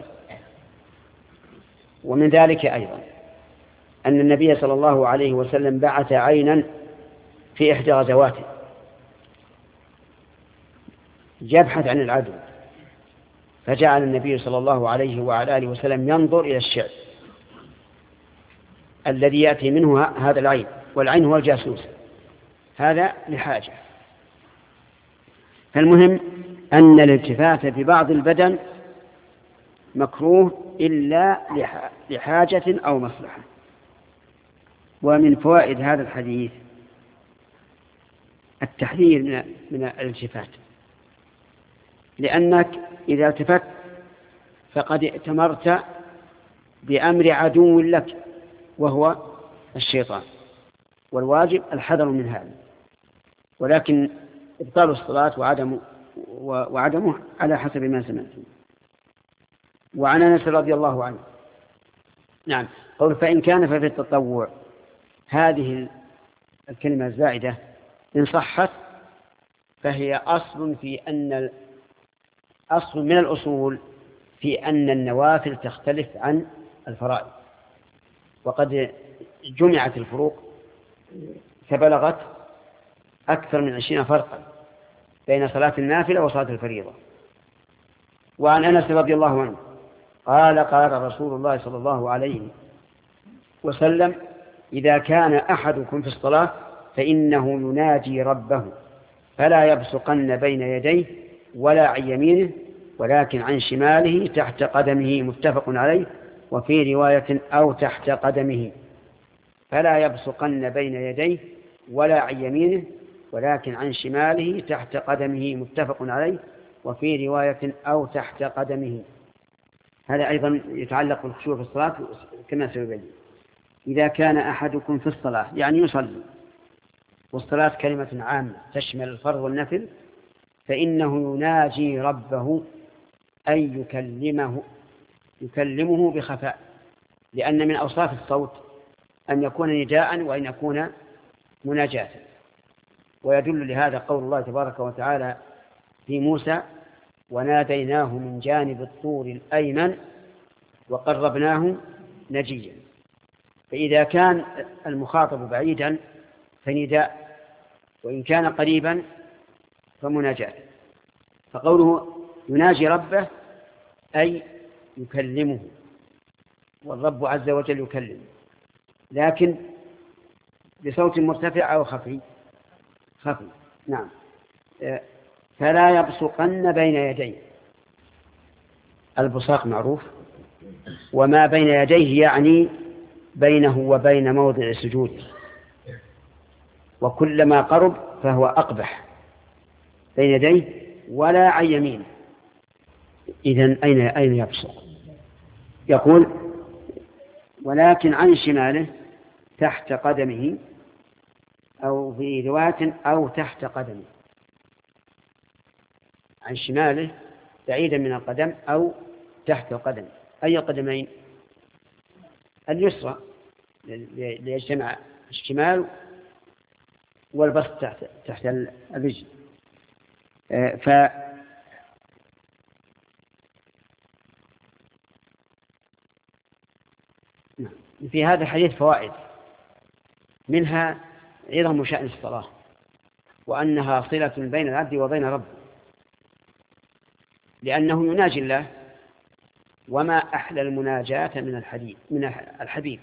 ومن ذلك أيضا أن النبي صلى الله عليه وسلم بعث عينا في إحدى غزواته يبحث عن العدو، فجعل النبي صلى الله عليه وعلى آله وسلم ينظر إلى الشعب الذي يأتي منه هذا العين، والعين هو الجاسوس، هذا لحاجة. فالمهم أن الالتفات في بعض البدن مكروه إلا لحاجة أو مصلحة. ومن فوائد هذا الحديث التحذير من الالتفات، لأنك إذا التفت فقد ائتمرت بأمر عدو لك وهو الشيطان، والواجب الحذر من هذا. ولكن إبطال الصلاة وعدم وعدمه على حسب ما سمعتم. وعن أنس رضي الله عنه نعم قول فإن كان ففي التطوع، هذه الكلمة الزائدة إن صحت فهي أصل في أن أصل من الأصول في أن النوافل تختلف عن الفرائض، وقد جمعت الفروق فبلغت أكثر من عشرين فرقا بين صلاة النافلة وصلاة الفريضة. وعن أنس رضي الله عنه قال قال رسول الله صلى الله عليه وسلم إذا كان أحدكم في الصلاة فإنه يناجي ربه فلا يبصقن بين يديه ولا عن يمينه ولكن عن شماله تحت قدمه، متفق عليه. وفي رواية أو تحت قدمه، فلا يبصقن بين يديه ولا عن يمينه ولكن عن شماله تحت قدمه، متفق عليه. وفي رواية أو تحت قدمه. هذا أيضا يتعلق بالخشوع في الصلاة كما سيبين. إذا كان أحدكم في الصلاة يعني يصلي، والصلاة كلمة عامة تشمل الفرض والنفل، فإنه يناجي ربه أن يكلمه يكلمه بخفاء، لأن من أوصاف الصوت أن يكون نداء وأن يكون مناجاة. ويدل لهذا قول الله تبارك وتعالى في موسى: وناديناه من جانب الطور الأيمن وقربناه نجيا. فإذا كان المخاطب بعيدا فنداء، وإن كان قريبا فمناجاة. فقوله يناجي ربه أي يكلمه، والرب عز وجل يكلم، لكن بصوت مرتفع أو خفي خفي نعم. فلا يبصقن بين يديه. البصاق معروف، وما بين يديه يعني بينه وبين موضع سجوده، وكلما قرب فهو أقبح بين يديه ولا عن يمينه. إذن أين أين يبصق؟ يقول: ولكن عن شماله تحت قدمه، أو في رواية أو تحت قدمه، عن شماله بعيدا من القدم أو تحت القدم. أي قدمين؟ اليسرى ليجتمع الشمال والبسط تحت تحت الرجل. ف في هذا الحديث فوائد، منها عظم شأن الصلاة، وأنها صلة بين العبد وبين ربه، لأنه يناجي الله، وما أحلى المناجاة من الحديث من الحبيب،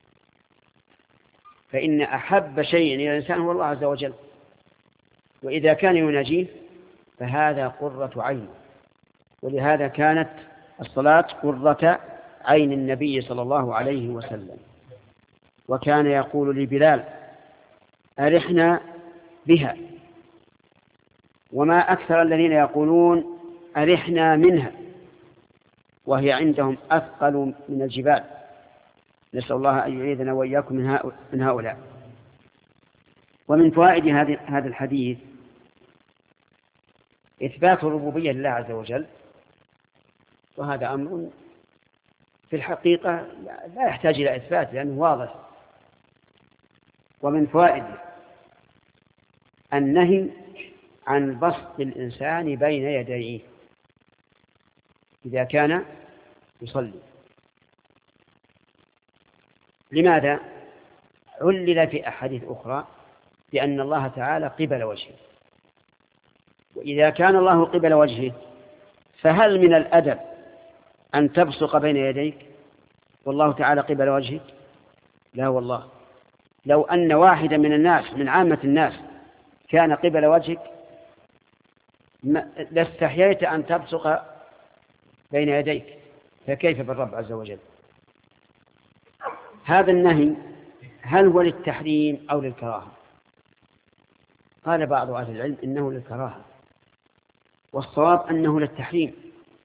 فإن أحب شيء إلى الإنسان هو الله عز وجل، وإذا كان يناجيه فهذا قرة عين. ولهذا كانت الصلاة قرة عين النبي صلى الله عليه وسلم، وكان يقول لبلال: أرحنا بها. وما أكثر الذين يقولون أرحنا منها، وهي عندهم أثقل من الجبال. نسأل الله أن يعيذنا وإياكم من هؤلاء. ومن فوائد هذا الحديث إثبات الربوبية لله عز وجل، وهذا أمر في الحقيقة لا يحتاج إلى إثبات لأنه واضح. ومن فوائد النهي عن بسط الإنسان بين يديه إذا كان يصلي. لماذا؟ علل في أحاديث أخرى بأن الله تعالى قبل وجهه، وإذا كان الله قبل وجهه فهل من الأدب أن تبصق بين يديك والله تعالى قبل وجهك؟ لا والله. لو أن واحدا من الناس من عامة الناس كان قبل وجهك لاستحييت أن تبصق بين يديك، فكيف بالرب عز وجل؟ هذا النهي هل هو للتحريم أو للكراهة؟ قال بعض أهل العلم إنه للكراهة، والصواب أنه للتحريم،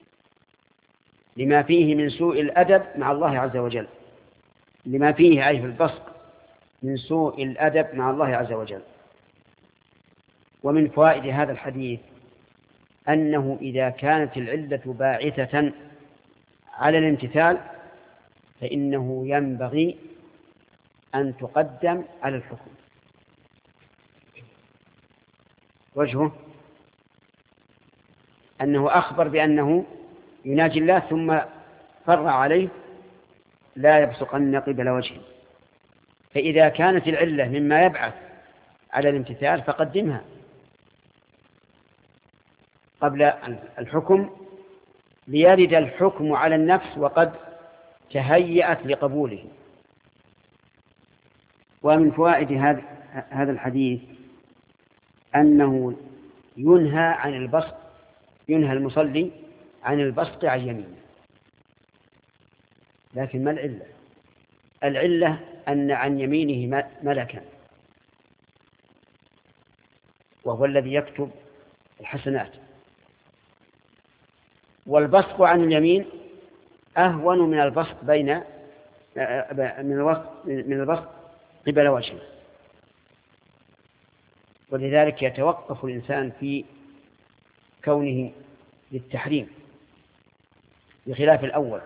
لما فيه من سوء الأدب مع الله عز وجل، لما فيه أي في البصق من سوء الأدب مع الله عز وجل. ومن فوائد هذا الحديث أنه إذا كانت العلة باعثة على الامتثال فإنه ينبغي أن تقدم على الحكم. وجهه أنه أخبر بأنه يناجي الله ثم فرع عليه: لا يبصقن قبل وجهه. فإذا كانت العلة مما يبعث على الامتثال فقدمها قبل الحكم، ليرد الحكم على النفس وقد تهيأت لقبوله. ومن فوائد هذا الحديث أنه ينهى عن البسط، ينهى المصلي عن البسط عن يمينه. لكن ما العلة؟ العلة أن عن يمينه ملكا، وهو الذي يكتب الحسنات، والبسط عن اليمين أهون من البسط بين من الوسط من البسط قبل وجهه. ولذلك يتوقف الإنسان في كونه للتحريم بخلاف الأول.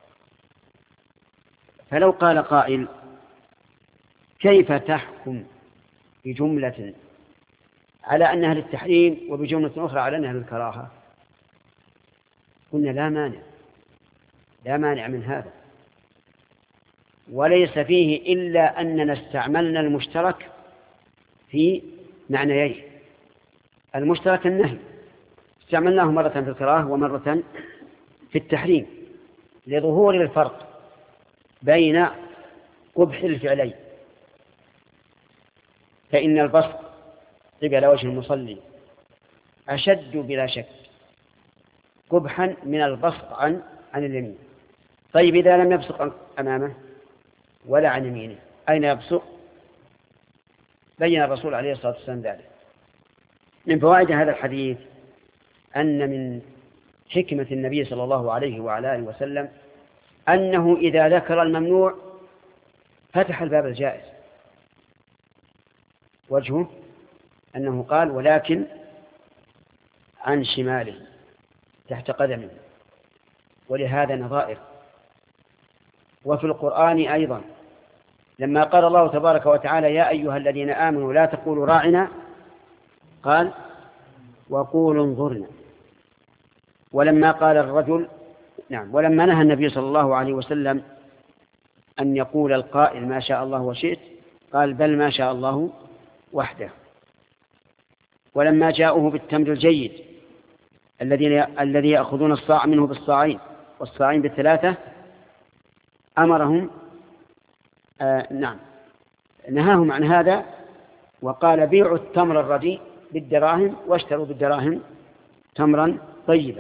فلو قال قائل كيف تحكم بجملة على أنها للتحريم وبجملة أخرى على أنها للكراهة؟ قلنا لا مانع لا مانع من هذا، وليس فيه إلا أننا استعملنا المشترك في معنيين. المشترك النهي استعملناه مرة في الكراهة ومرة في التحريم لظهور الفرق بين قبح الفعلين. فإن البسط قبل وجه المصلي أشد بلا شك قبحا من البسط عن عن اليمين. طيب إذا لم يبصق أمامه ولا عن يمينه أين يبصق؟ بين الرسول عليه الصلاة والسلام ذلك. من فوائد هذا الحديث أن من حكمة النبي صلى الله عليه وعلى آله وسلم أنه إذا ذكر الممنوع فتح الباب الجائز. وجهه أنه قال ولكن عن شماله تحت قدمه، ولهذا نظائر. وفي القرآن أيضا لما قال الله تبارك وتعالى يا أيها الذين آمنوا لا تقولوا راعنا قال وقولوا انظرنا. ولما قال الرجل نعم ولما نهى النبي صلى الله عليه وسلم أن يقول القائل ما شاء الله وشئت قال بل ما شاء الله وحده. ولما جاءوه بالتمر الجيد الذي الذي يأخذون الصاع منه بالصاعين والصاعين بالثلاثة أمرهم آه نعم نهاهم عن هذا وقال بيعوا التمر الرديء بالدراهم واشتروا بالدراهم تمرا طيبا.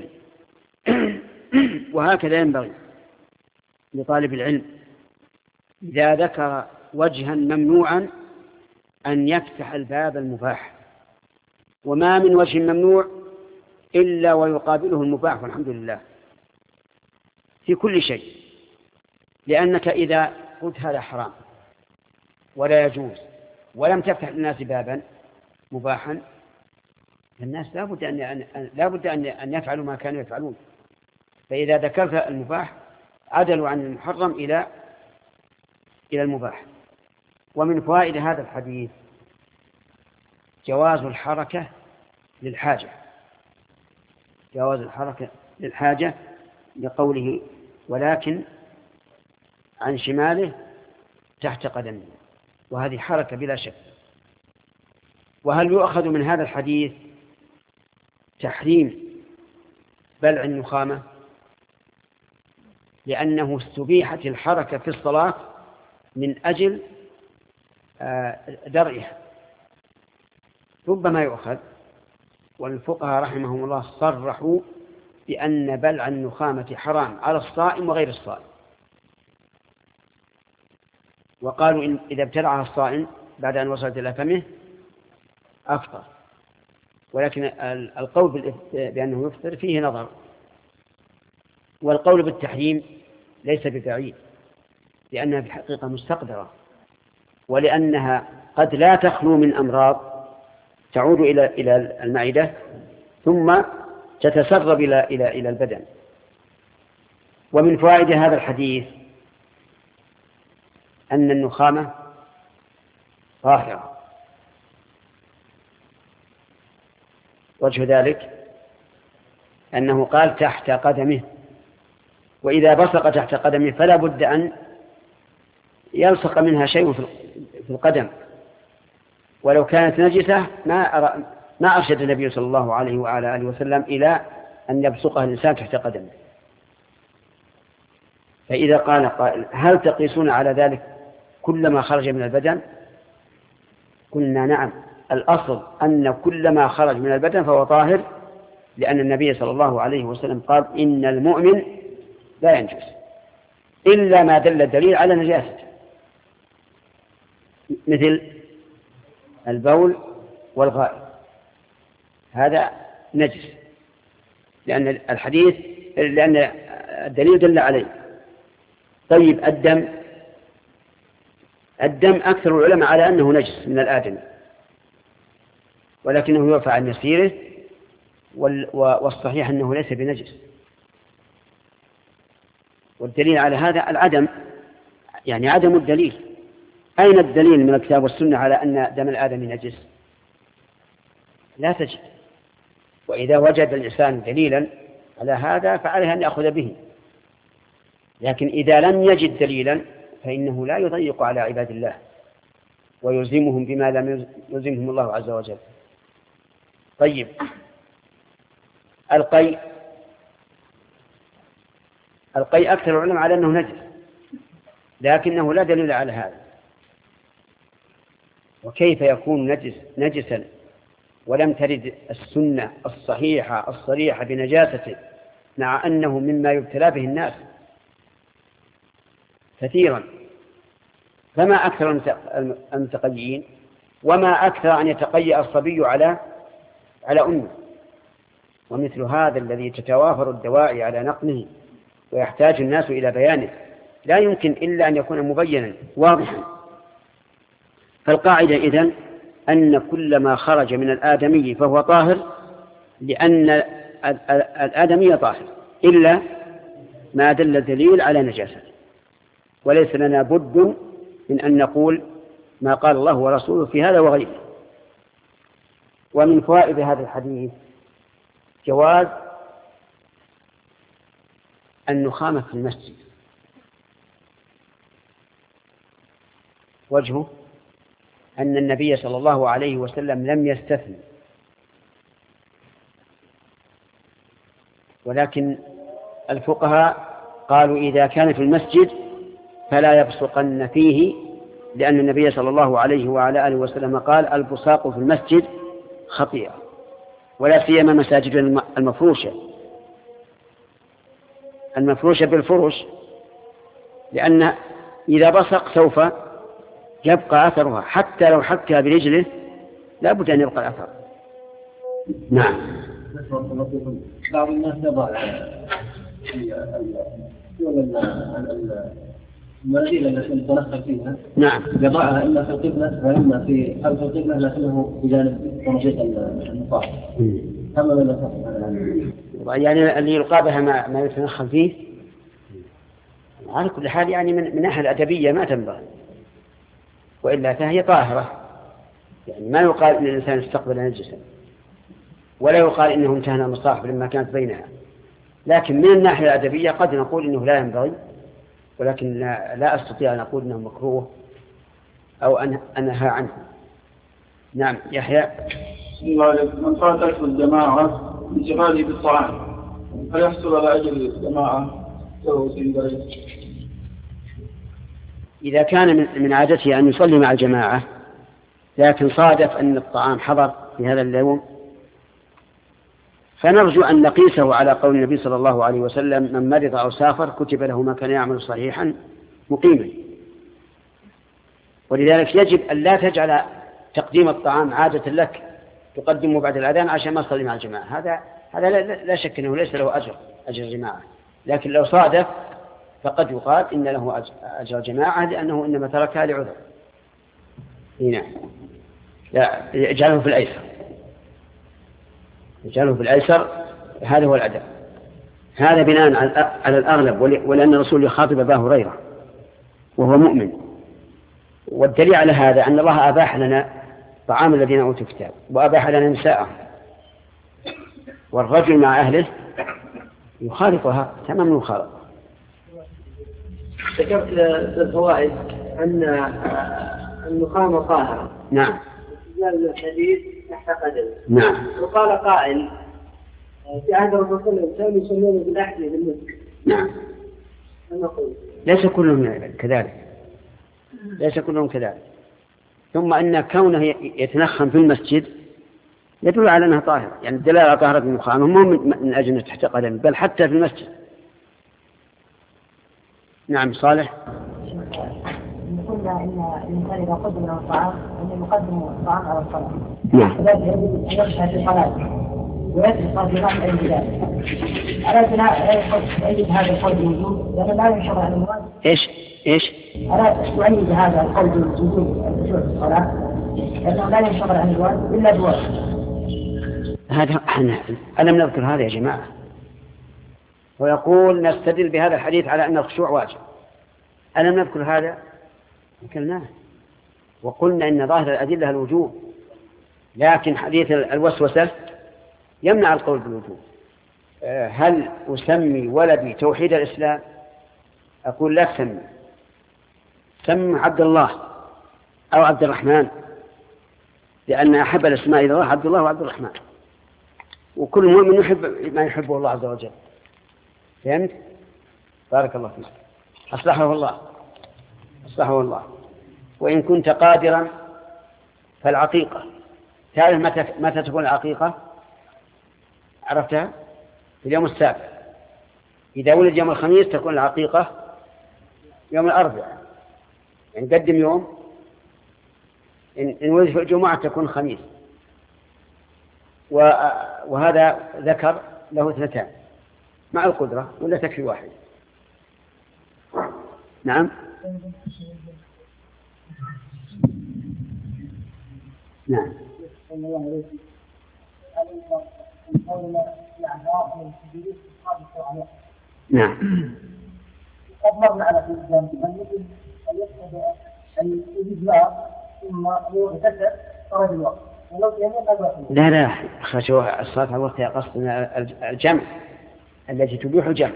وهكذا ينبغي لطالب العلم إذا ذكر وجها ممنوعا أن يفتح الباب المباح، وما من وجه ممنوع إلا ويقابله المباح والحمد لله في كل شيء. لأنك إذا قلت هذا حرام ولا يجوز ولم تفتح للناس بابا مباحا الناس لا بد أن لا بد أن يفعلوا ما كانوا يفعلون. فإذا ذكرت المباح عدلوا عن المحرم إلى إلى المباح. ومن فوائد هذا الحديث جواز الحركة للحاجة جواز الحركة للحاجة لقوله ولكن عن شماله تحت قدمه، وهذه حركة بلا شك. وهل يؤخذ من هذا الحديث تحريم بلع النخامة؟ لأنه استبيحت الحركة في الصلاة من أجل درئها. ربما يؤخذ، والفقهاء رحمهم الله صرحوا بأن بلع النخامة حرام على الصائم وغير الصائم، وقالوا إن إذا ابتلعها الصائم بعد أن وصلت إلى فمه أفطر. ولكن القول بأنه يفطر فيه نظر، والقول بالتحريم ليس ببعيد لأنها في الحقيقة مستقدرة، ولأنها قد لا تخلو من أمراض تعود إلى إلى المعدة ثم تتسرب إلى إلى إلى البدن. ومن فوائد هذا الحديث أن النخامة طاهرة. وجه ذلك أنه قال تحت قدمه، وإذا بصق تحت قدمه فلا بد أن يلصق منها شيء في القدم، ولو كانت نجسة ما أرى ما أرشد النبي صلى الله عليه وعلى آله وسلم إلى أن يبصقها الإنسان تحت قدمه. فإذا قال قائل هل تقيسون على ذلك كلما خرج من البدن؟ قلنا نعم، الأصل أن كلما خرج من البدن فهو طاهر، لأن النبي صلى الله عليه وسلم قال إن المؤمن لا ينجس إلا ما دل الدليل على نجاسته، مثل البول والغائط، هذا نجس لأن الحديث لأن الدليل دل عليه. طيب الدم الدم أكثر العلماء على أنه نجس من الآدم، ولكنه يرفع عن يسيره، والصحيح أنه ليس بنجس. والدليل على هذا العدم، يعني عدم الدليل. أين الدليل من الكتاب والسنة على أن دم الآدم نجس؟ لا تجد. وإذا وجد الإنسان دليلا على هذا فعليه أن يأخذ به، لكن إذا لم يجد دليلا فإنه لا يضيق على عباد الله ويلزمهم بما لم يلزمهم الله عز وجل. طيب، القي القي أكثر العلماء على أنه نجس، لكنه لا دليل على هذا. وكيف يكون نجس نجسا ولم ترد السنة الصحيحة الصريحة بنجاسته، مع أنه مما يبتلى به الناس كثيرا؟ فما أكثر المتقيين، وما أكثر أن يتقيأ الصبي على على أمه. ومثل هذا الذي تتوافر الدواعي على نقله ويحتاج الناس إلى بيانه لا يمكن إلا أن يكون مبينا واضحا. فالقاعدة إذن أن كل ما خرج من الآدمي فهو طاهر، لأن الآدمي طاهر إلا ما دل دليل على نجاسة. وليس لنا بد من أن نقول ما قال الله ورسوله في هذا وغيره. ومن فوائد هذا الحديث جواز النخامة في المسجد. وجهه أن النبي صلى الله عليه وسلم لم يستثني، ولكن الفقهاء قالوا إذا كان في المسجد فلا يبصقن فيه، لأن النبي صلى الله عليه وعلى آله وسلم قال البصاق في المسجد خطيئة، ولا سيما مساجد المفروشة المفروشة بالفرش، لأن إذا بصق سوف يبقى أثرها، حتى لو حكها برجله لا بد أن يبقى الأثر. نعم. بعض الناس يضع المناديل التي نتنخل فيها، نعم، يضعها إما في القبلة وإما في خلف القبلة، لكنه بجانب طريق النقاط. كما لا يعني اللي يلقى بها ما, ما يتنخل فيه على كل حال، يعني من, من ناحية الأدبية ما تنبغي، وإلا فهي طاهرة. يعني ما يقال إن الإنسان استقبل نجسا، ولا يقال إنه امتهن المصاحف لما كانت بينها، لكن من الناحية الأدبية قد نقول إنه لا ينبغي، ولكن لا, لا أستطيع أن أقول إنه مكروه أو أن أنهى عنه. نعم. يحيى. بسم الله عليكم. من فاتته الجماعة انشغاله بالطعام، هل يحصل على أجل الجماعة له سيداية؟ إذا كان من عادته أن يصلي مع الجماعة، لكن صادف أن الطعام حضر في هذا اليوم، فنرجو أن نقيسه على قول النبي صلى الله عليه وسلم من مرض أو سافر كتب له ما كان يعمل صحيحا مقيما. ولذلك يجب أن لا تجعل تقديم الطعام عادة لك تقدمه بعد الأذان عشان ما تصلي مع الجماعة. هذا هذا لا, لا شك أنه ليس له أجر أجر الجماعة، لكن لو صادف فقد يقال إن له أجر الجماعة لأنه إنما تركها لعذر. هنا لا يجعله في الأيسر، يجعله في الأيسر، هذا هو الأدب. هذا بناء على الأغلب، ولأن الرسول يخاطب أبا هريرة وهو مؤمن. والدليل على هذا أن الله أباح لنا طعام الذين أوتوا الكتاب، وأباح لنا نساءهم، والرجل مع أهله يخالطها تمام المخالطة. ذكرت الفوائد أن النخامة طاهرة. نعم. استدلال الحديث تحت قدم. نعم. وقال قائل في عهد الرسول صلى الله عليه وسلم كانوا يصلون بالأحذية بالمسك. نعم. ليس كلهم كذلك، ليس كلهم كذلك. ثم أن كونه يتنخم في المسجد يدل على أنها طاهرة، يعني الدلالة على طهارة النخامة مو من أجل تحت قدم، بل حتى في المسجد. نعم. صالح. قلنا ان الانسان اذا قدم له الطعام ان يقدم الطعام على الصلاه. نعم. ولكن يجب ان يخشى في صلاته ويترك في بعض البلاد. على بناء يجب هذا القول موجود، لان لا ينشر عن المراد. ايش إيش؟ أنا أؤيد هذا القول بوجود الخشوع في الصلاة لأنه لا ينشغل عن الواجب إلا بواجب. هذا احنا ألم نذكر هذا يا جماعة؟ ويقول نستدل بهذا الحديث على أن الخشوع واجب. ألم نذكر هذا؟ ذكرناه وقلنا إن ظاهر الأدلة الوجوب، لكن حديث الوسوسة يمنع القول بالوجوب. هل أسمي ولدي توحيد الإسلام؟ أقول لا تسمي، سم عبد الله أو عبد الرحمن، لأن أحب الأسماء إلى الله عبد الله وعبد الرحمن، وكل مؤمن يحب ما يحبه الله عز وجل. فهمت؟ بارك الله فيك. أصلحه الله أصلحه الله. وإن كنت قادرا فالعقيقة، تعرف متى متى تكون العقيقة؟ عرفتها؟ في اليوم السابع. إذا ولد يوم الخميس تكون العقيقة يوم الأربعاء، يعني قدم يوم. إن ولد في الجمعة تكون الخميس. وهذا ذكر له اثنتان مع القدرة، ولا تكفي واحد؟ نعم نعم نعم. قد مرنا على في الجانب أن يجب أن يقصد أن يجب لا ثم يغتسل خرج الوقت ولو يمين. لا لا خشوع الصلاة على الوقت قصدنا الجمع التي تبيح الجمع.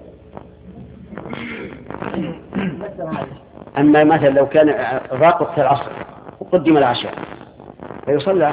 أما مثلا لو كان ضاق وقت العصر وقدم العشاء فيصلى.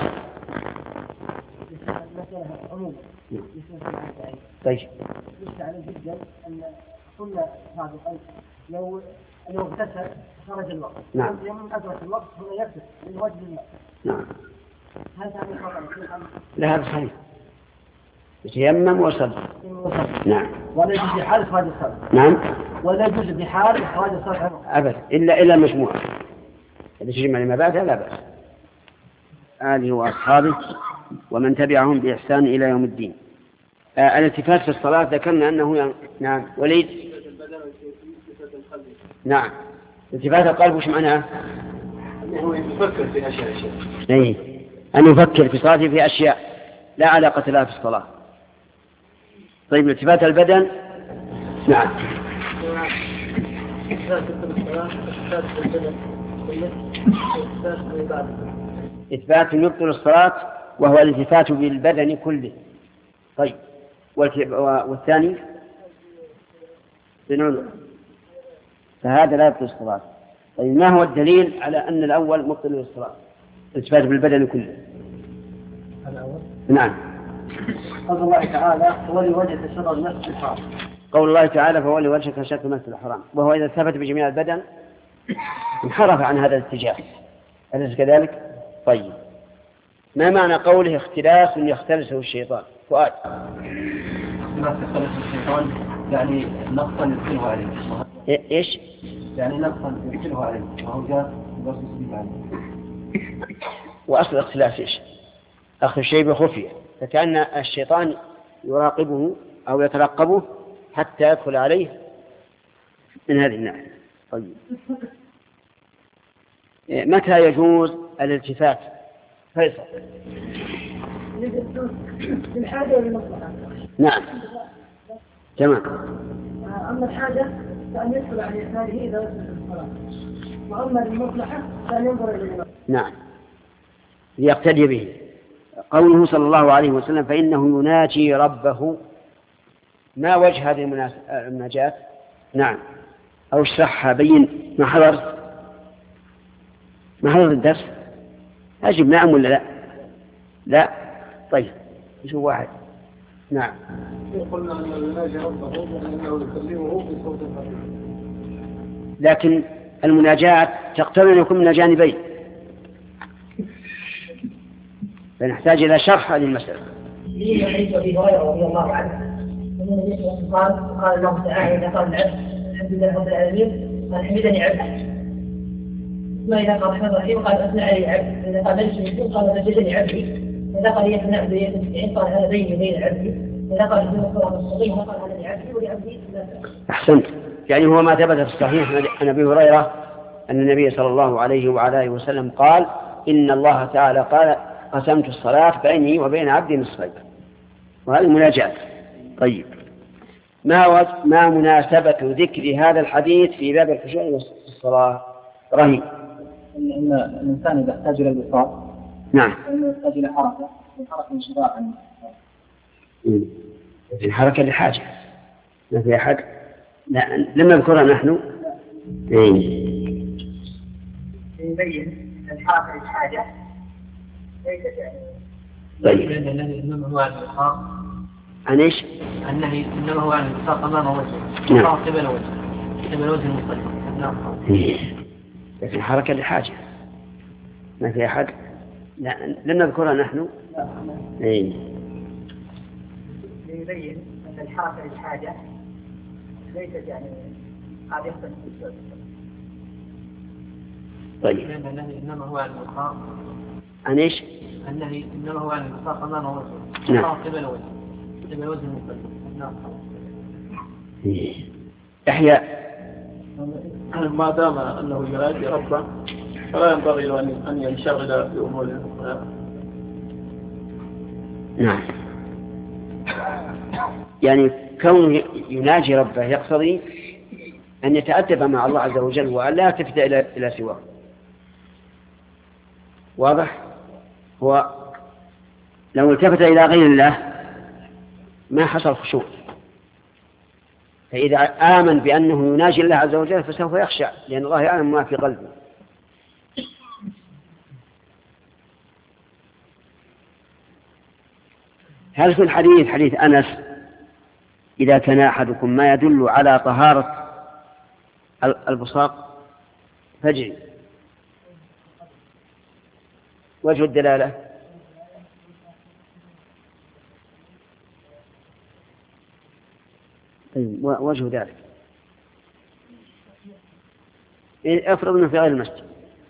طيب يستعمل جدا أن قلنا سابقا لو لو اغتسل خرج الوقت. نعم. يوم أدرك الوقت هنا يغتسل من وجه الماء. نعم. هل هذا خطأ؟ لا هذا صحيح. يتيمم وصلى. نعم. ولا يجوز بحال إخراج الصلاة. نعم. ولا يجوز بحال إخراج الصلاة. أبدا إلا إلا مجموعة. إذا تجمع لما بعدها لا بأس. آله وأصحابه ومن تبعهم بإحسان إلى يوم الدين. آه الالتفات في الصلاة ذكرنا أنه يعني نعم وليد. نعم. التفات القلب وش معناه؟ أنه يفكر في أشياء أشياء. أي أن يفكر في صلاته في أشياء لا علاقة لها في الصلاة. طيب التفات البدن. نعم. إثبات يبطل الصلاة وهو الالتفات بالبدن كله. طيب والثاني بنعذر فهذا لا يبطل الصلاة. طيب ما هو الدليل على أن الأول مبطل للصلاة؟ الالتفات بالبدن كله. الأول. نعم. قول الله تعالى فولي وجهك شطر المسجد الحرام. قول الله تعالى فولي وجهك شطر المسجد الحرام، وهو إذا التفت بجميع البدن انحرف عن هذا الاتجاه، أليس كذلك؟ طيب ما معنى قوله اختلاس يختلسه الشيطان؟ فؤاد. اختلاس يختلسه الشيطان يعني نقصا يدخله عليه. إيش؟ يعني نقصا يدخله عليه وهو جاء يوسوس به عليه. وأصل الاختلاس إيش؟ أخذ الشيء بخفية، فكأن الشيطان يراقبه أو يترقبه حتى يدخل عليه من هذه الناحية. طيب متى يجوز الالتفات؟ فيصل. للحاجة والمصلحة. نعم تمام. أما الحاجة فأن يدخل على يساره إذا وصل الصلاة، وأما المصلحة فأن ينظر إلى الوقت. نعم ليقتدي به. قوله صلى الله عليه وسلم فإنه يناجي ربه، ما وجه هذه المناجاة؟ نعم أو اشرحها بين. ما حضر ما حضر الدرس؟ أجب نعم ولا لا؟ لا. طيب شو واحد. نعم. قلنا أن يناجي ربه لأنه يكلمه بصوت خفيف. لكن المناجاة تقتضي أن يكون من جانبين، فنحتاج إلى شرح هذه المسألة. في حديث أبي هريرة رضي الله عنه أن النبي صلى الله عليه وسلم قال الله تعالى إذا قال العبد الحمد لله رب العالمين قال حمدني عبدي، وإذا قال الرحمن الرحيم قال أثنى علي عبدي، وإذا قال مجد يقول قال مجدني عبدي، وإذا قال إياك نعبد وإياك نستعين قال هذا بيني وبين عبدي، وإذا قال اهدنا الصراط المستقيم قال هذا لعبدي ولعبدي. أحسنت. يعني هو ما ثبت في الصحيح عن أبي هريرة أن النبي صلى الله عليه وعلى آله وسلم قال إن الله تعالى قال قسمت الصلاة بيني وبين عبدي نصفين، وهذه مناجاة. طيب، ما وج... ما مناسبة ذكر هذا الحديث في باب الخشوع والصلاة؟ رهي. إن الإنسان إذا احتاج إلى البساط، نعم، يحتاج إلى حركة، الحركة انشراح عن الحركة لحاجة، ما في أحد لا لم نذكرها نحن. يبين الحركة للحاجة ليست يعني. طيب، النهي إنما هو عن البساط. عن إيش؟ النهي إنما هو عن البساط أمام وجهه. نعم. قبل وجهه، قبل وجه المصلي. نعم. لكن حركة لحاجة ما في أحد لا لم نذكرها نحن. إيه. يبين أن الحركة للحاجة ليست يعني قاعد يختلف في السؤال. طيب، النهي إنما هو عن البساط. عن إيش؟ النهي إنما هو عن البساط أمام وجهه. نعم. قبل وجهه، قبل وجه المصلي. نعم. إيه. إحياء. ما دام أنه يناجي ربه فلا ينبغي له أن ينشغل بأمور أخرى. نعم، يعني كونه يناجي ربه يقتضي أن يتأدب مع الله عز وجل وأن لا يلتفت إلى إلى سواه. واضح؟ هو لو التفت إلى غير الله ما حصل خشوع، فإذا آمن بأنه يناجي الله عز وجل فسوف يخشع، لأن الله يعلم ما في قلبه. هل في الحديث حديث أنس إذا كان أحدكم ما يدل على طهارة البصاق فاجعل؟ وجه الدلالة؟ طيب، وجه ذلك افرض انه في غير المسجد،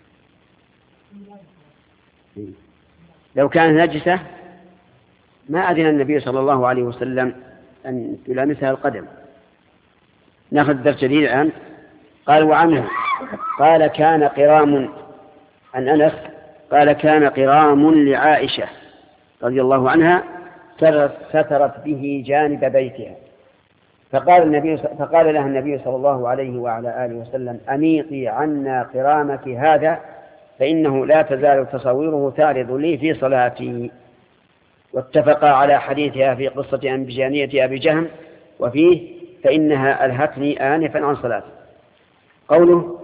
لو كانت نجسة ما أذن النبي صلى الله عليه وسلم أن تلامسها القدم. ناخذ درس جديد الآن. قال وعنه قال كان قرام، عن أنس قال كان قرام لعائشة رضي الله عنها سترت به جانب بيتها، فقال النبي فقال لها النبي صلى الله عليه وعلى آله وسلم أميطي عنا قرامك هذا فإنه لا تزال تصويره تعرض لي في صلاتي. واتفقا على حديثها في قصة أنبجانية أبي جهم وفيه فإنها ألهتني آنفا عن صلاتي. قوله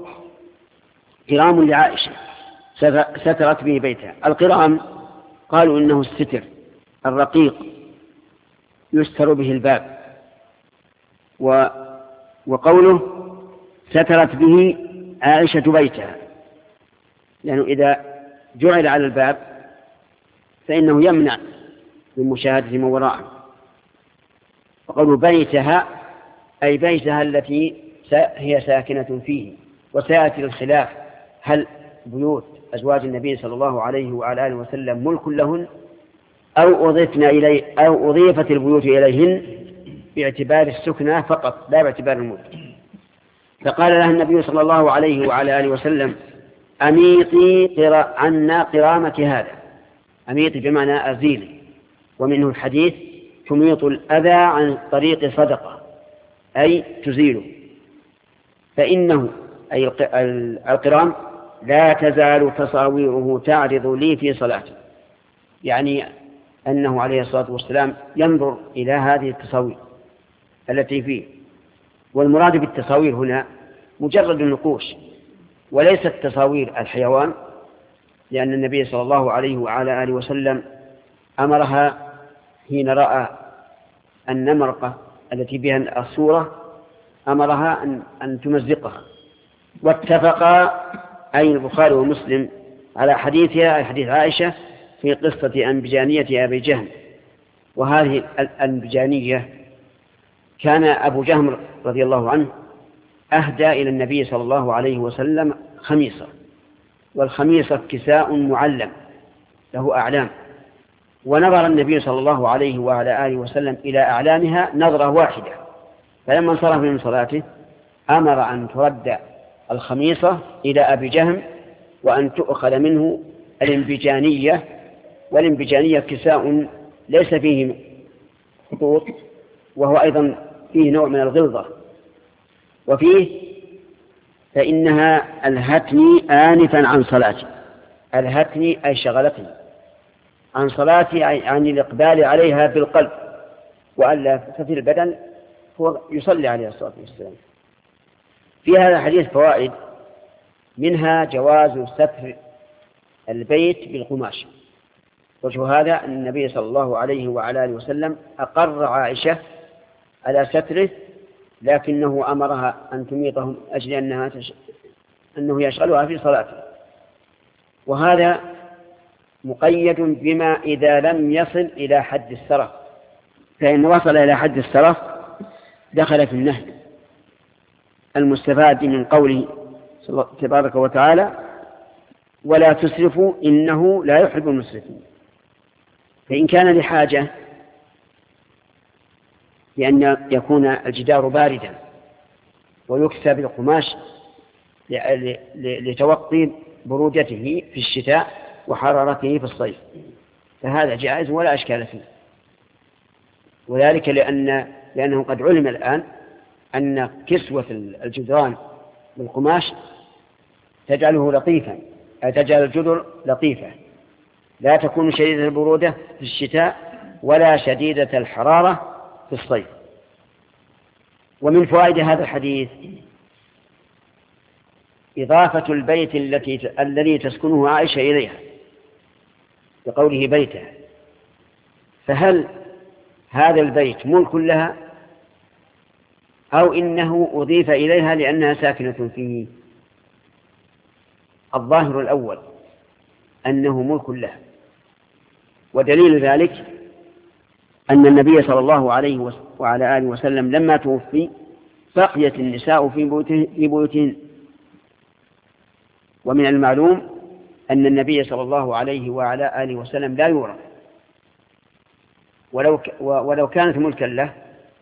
قرام لعائشة سترت به بيتها. القرام قالوا إنه الستر الرقيق يستر به الباب، و وقوله سترت به عائشة بيتها لأنه إذا جعل على الباب فإنه يمنع من مشاهدة من وراءه. وقوله بيتها أي بيتها التي هي ساكنة فيه. وسيأتي الخلاف هل بيوت أزواج النبي صلى الله عليه وعلى آله وسلم ملك لهن أو أضيفنا إليه أو أضيفت البيوت إليهن باعتبار السكنة فقط لا باعتبار الملك. فقال لها النبي صلى الله عليه وعلى آله وسلم أميطي قرا عنا قرامك هذا. أميطي بمعنى أزيلي، ومنه الحديث تميط الأذى عن طريق صدقة أي تزيله. فإنه أي القرام لا تزال تصاويره تعرض لي في صلاته، يعني أنه عليه الصلاة والسلام ينظر إلى هذه التصاوير التي فيه. والمراد بالتصاوير هنا مجرد النقوش وليست تصاوير الحيوان، لأن النبي صلى الله عليه وعلى آله وسلم أمرها حين رأى النمرقة التي بها الصورة أمرها أن, أن تمزقها. واتفقا أي البخاري ومسلم على حديثها أي حديث عائشة في قصة أنبجانية أبي جهم. وهذه الأنبجانية كان أبو جهم رضي الله عنه أهدى إلى النبي صلى الله عليه وسلم خميصة، والخميصة كساء معلم له أعلام، ونظر النبي صلى الله عليه وعلى آله وسلم إلى أعلامها نظرة واحدة، فلما انصرف من صلاته أمر أن ترد الخميصة إلى أبي جهم وأن تؤخذ منه الانبجانية، والانبجانية كساء ليس فيه خطوط وهو أيضا فيه نوع من الغلظة، وفيه فإنها ألهتني آنفا عن صلاتي. ألهتني أي شغلتني عن صلاتي، أي عن الإقبال عليها بالقلب، وألا في البدن هو يصلي عليه الصلاة والسلام. في هذا الحديث فوائد، منها جواز ستر البيت بالقماش. وجه هذا أن النبي صلى الله عليه وعلى آله وسلم أقر عائشة على ستره، لكنه أمرها أن تميطهم أجل أنها تش... أنه يشغلها في صلاته. وهذا مقيد بما إذا لم يصل إلى حد السرف، فإن وصل إلى حد السرف دخل في النهي المستفاد من قوله تبارك وتعالى: ولا تسرفوا إنه لا يحب المسرفين. فإن كان لحاجة لأن يكون الجدار باردا ويكسى بالقماش لتوقي برودته في الشتاء وحرارته في الصيف، فهذا جائز ولا أشكال فيه. وذلك لأن لأنه قد علم الآن أن كسوة الجدران بالقماش تجعله لطيفا، أي تجعل الجدر لطيفة، لا تكون شديدة البرودة في الشتاء ولا شديدة الحرارة في الصيف. ومن فوائد هذا الحديث إضافة البيت التي الذي تسكنه عائشة إليها بقوله بيتها، فهل هذا البيت ملك لها أو إنه أضيف إليها لأنها ساكنة فيه؟ الظاهر الأول أنه ملك لها، ودليل ذلك أن النبي صلى الله عليه وعلى آله وسلم لما توفي بقيت النساء في بيوتهن. ومن المعلوم أن النبي صلى الله عليه وعلى آله وسلم لا يورث، ولو ولو كانت ملكا له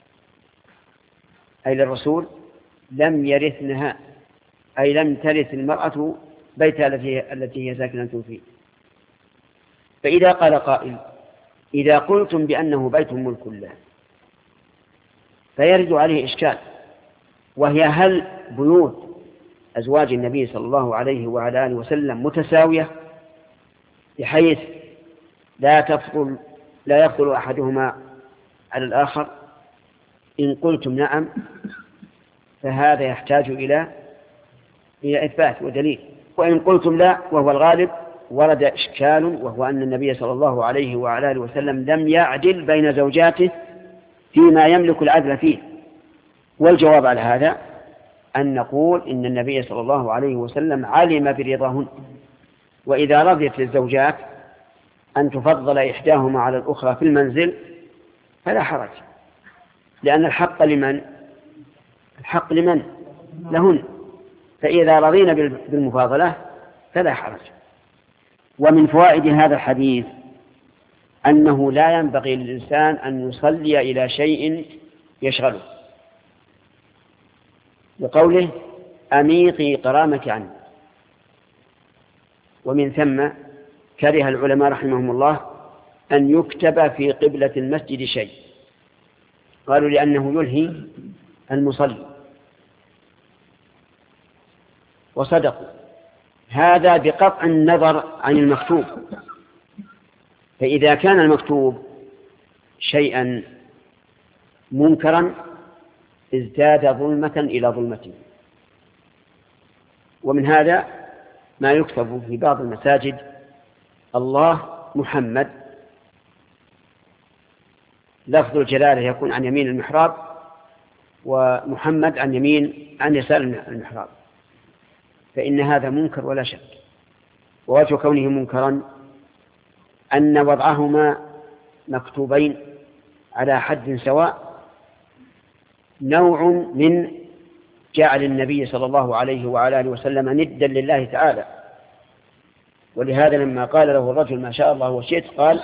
أي للرسول لم يرثنها، أي لم ترث المرأة بيتها التي هي ساكنة فيه. فإذا قال قائل: إذا قلتم بأنه بيت ملك له، فيرد عليه إشكال، وهي هل بيوت أزواج النبي صلى الله عليه وعلى آله وسلم متساوية بحيث لا تفضل لا يفضل أحدهما على الآخر؟ إن قلتم نعم فهذا يحتاج إلى إلى إثبات ودليل، وإن قلتم لا وهو الغالب ورد إشكال، وهو أن النبي صلى الله عليه وعلى آله وسلم لم يعدل بين زوجاته فيما يملك العدل فيه. والجواب على هذا أن نقول إن النبي صلى الله عليه وسلم علم برضاهن، وإذا رضيت للزوجات أن تفضل إحداهما على الأخرى في المنزل فلا حرج، لأن الحق لمن؟ الحق لمن؟ لهن، فإذا رضينا بالمفاضلة فلا حرج. ومن فوائد هذا الحديث أنه لا ينبغي للإنسان أن يصلي إلى شيء يشغله، بقوله: أميطي قرامك عني. ومن ثم كره العلماء رحمهم الله أن يكتب في قبلة المسجد شيء، قالوا لأنه يلهي المصلي، وصدقوا هذا بقطع النظر عن المكتوب. فإذا كان المكتوب شيئا منكرا ازداد ظلمة إلى ظلمته. ومن هذا ما يكتب في بعض المساجد: الله محمد، لفظ الجلالة يكون عن يمين المحراب ومحمد عن يمين عن يسار المحراب، فإن هذا منكر ولا شك. ووجه كونه منكرا أن وضعهما مكتوبين على حد سواء نوع من جعل النبي صلى الله عليه وعلى آله وسلم ندا لله تعالى. ولهذا لما قال له الرجل: ما شاء الله وشئت، قال: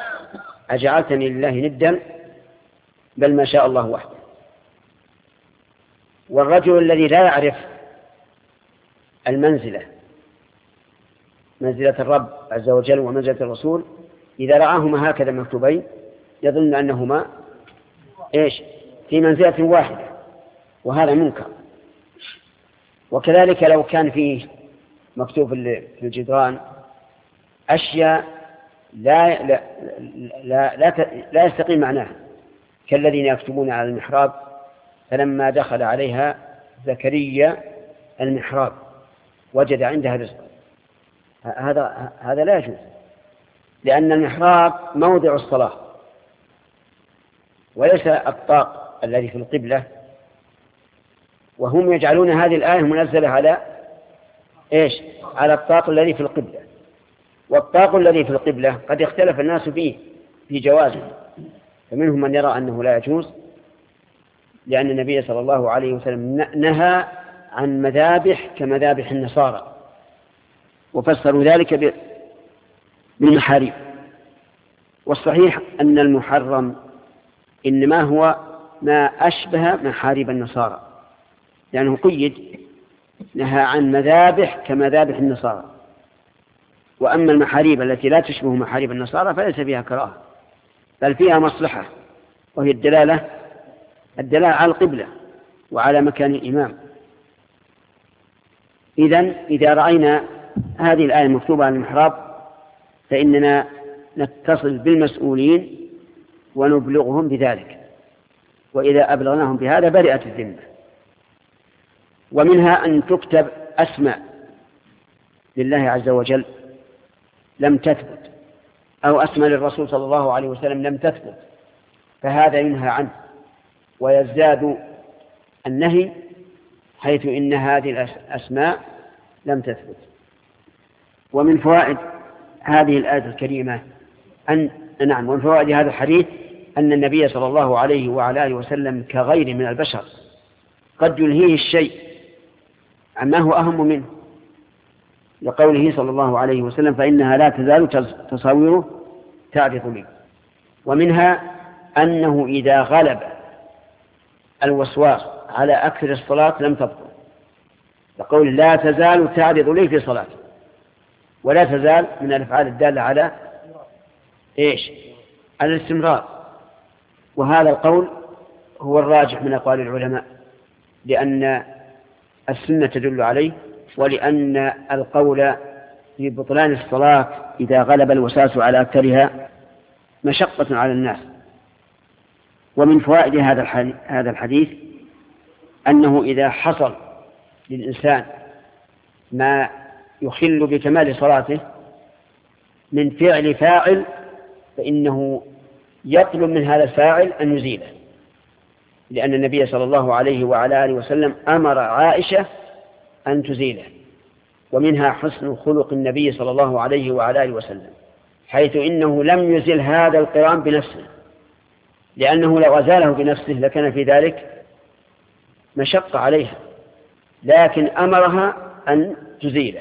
أجعلتني لله ندا بل ما شاء الله وحده. والرجل الذي لا يعرف المنزلة منزلة الرب عز وجل ومنزلة الرسول إذا رآهما هكذا مكتوبين يظن أنهما إيش في منزلة واحدة، وهذا منكر. وكذلك لو كان فيه مكتوب في الجدران أشياء لا لا لا لا, لا يستقيم معناها، كالذين يكتبون على المحراب فلما دخل عليها زكريا المحراب وجد عندها رزقا، هذا هذا لا يجوز، لأن المحراب موضع الصلاة وليس الطاق الذي في القبلة. وهم يجعلون هذه الآية منزلة على إيش؟ على الطاق الذي في القبلة، والطاق الذي في القبلة قد اختلف الناس فيه في جوازه، فمنهم من يرى أنه لا يجوز لأن النبي صلى الله عليه وسلم نهى عن مذابح كمذابح النصارى، وفسروا ذلك بالمحاريب. والصحيح أن المحرم إنما هو ما أشبه محاريب النصارى، لأنه قيد نهى عن مذابح كمذابح النصارى. وأما المحاريب التي لا تشبه محاريب النصارى فليس فيها كراهة، بل فيها مصلحة، وهي الدلالة الدلالة على القبلة وعلى مكان الإمام. إذن إذا رأينا هذه الآية مكتوبة على المحراب فإننا نتصل بالمسؤولين ونبلغهم بذلك، وإذا أبلغناهم بهذا برئت الذمة. ومنها أن تكتب أسماء لله عز وجل لم تثبت، أو أسماء للرسول صلى الله عليه وسلم لم تثبت، فهذا ينهى عنه، ويزداد النهي حيث إن هذه الأسماء لم تثبت. ومن فوائد هذه الآية الكريمة أن نعم ومن فوائد هذا الحديث أن النبي صلى الله عليه وعلى آله وسلم كغير من البشر قد يلهيه الشيء عما هو أهم منه، لقوله صلى الله عليه وسلم فإنها لا تزال تصاويره تعرف لي. ومنها أنه إذا غلب الوسواس على أكثر الصلاة لم تبطل، لقول لا تزال تعرض لي في صلاة، ولا تزال من الأفعال الدالة على إيش؟ على الاستمرار. وهذا القول هو الراجح من أقوال العلماء، لأن السنة تدل عليه، ولأن القول في بطلان الصلاة إذا غلب الوسواس على أكثرها مشقة على الناس. ومن فوائد هذا الحديث أنه إذا حصل للإنسان ما يخل بكمال صلاته من فعل فاعل فإنه يطلب من هذا الفاعل أن يزيله، لأن النبي صلى الله عليه وعلى آله وسلم أمر عائشة أن تزيله. ومنها حسن خلق النبي صلى الله عليه وعلى آله وسلم، حيث إنه لم يزل هذا القران بنفسه، لأنه لو أزاله بنفسه لكان في ذلك مشقة عليها، لكن أمرها أن تزيله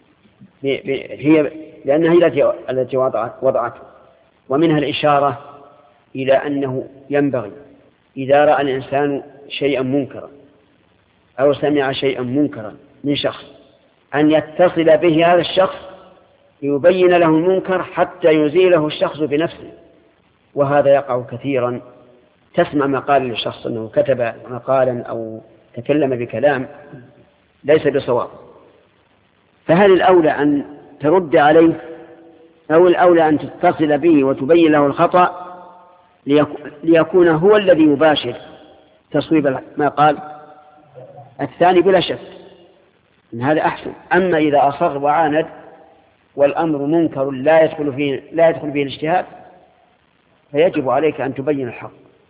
هي لأنها هي التي وضعته. ومنها الإشارة إلى أنه ينبغي إذا رأى الإنسان شيئا منكرا أو سمع شيئا منكرا من شخص أن يتصل به هذا الشخص ليبين له المنكر حتى يزيله الشخص بنفسه. وهذا يقع كثيرا، تسمع مقال للشخص أنه كتب مقالا أو تكلم بكلام ليس بصواب، فهل الأولى أن ترد عليه أو الأولى أن تتصل به وتبين له الخطأ ليكون هو الذي يباشر تصويب ما قال؟ الثاني بلا شك إن هذا أحسن. أما إذا أصر وعاند والأمر منكر لا يدخل فيه لا يدخل فيه الاجتهاد فيجب عليك أن تبين الحق.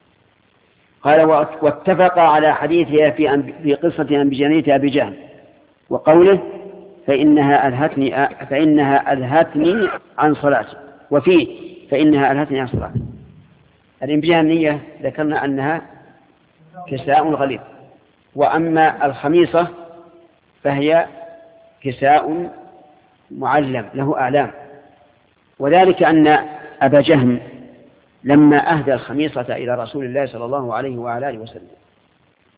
قال واتفق على حديثها في في قصة أنبجانية أبي جهل وقوله فإنها ألهتني فإنها ألهتني عن صلاتي، وفيه فإنها ألهتني عن صلاتي. الأنبجانية ذكرنا أنها كساء غليظ، وأما الخميصة فهي كساء معلم له أعلام، وذلك أن أبا جهم لما أهدى الخميصة إلى رسول الله صلى الله عليه وعلى آله وسلم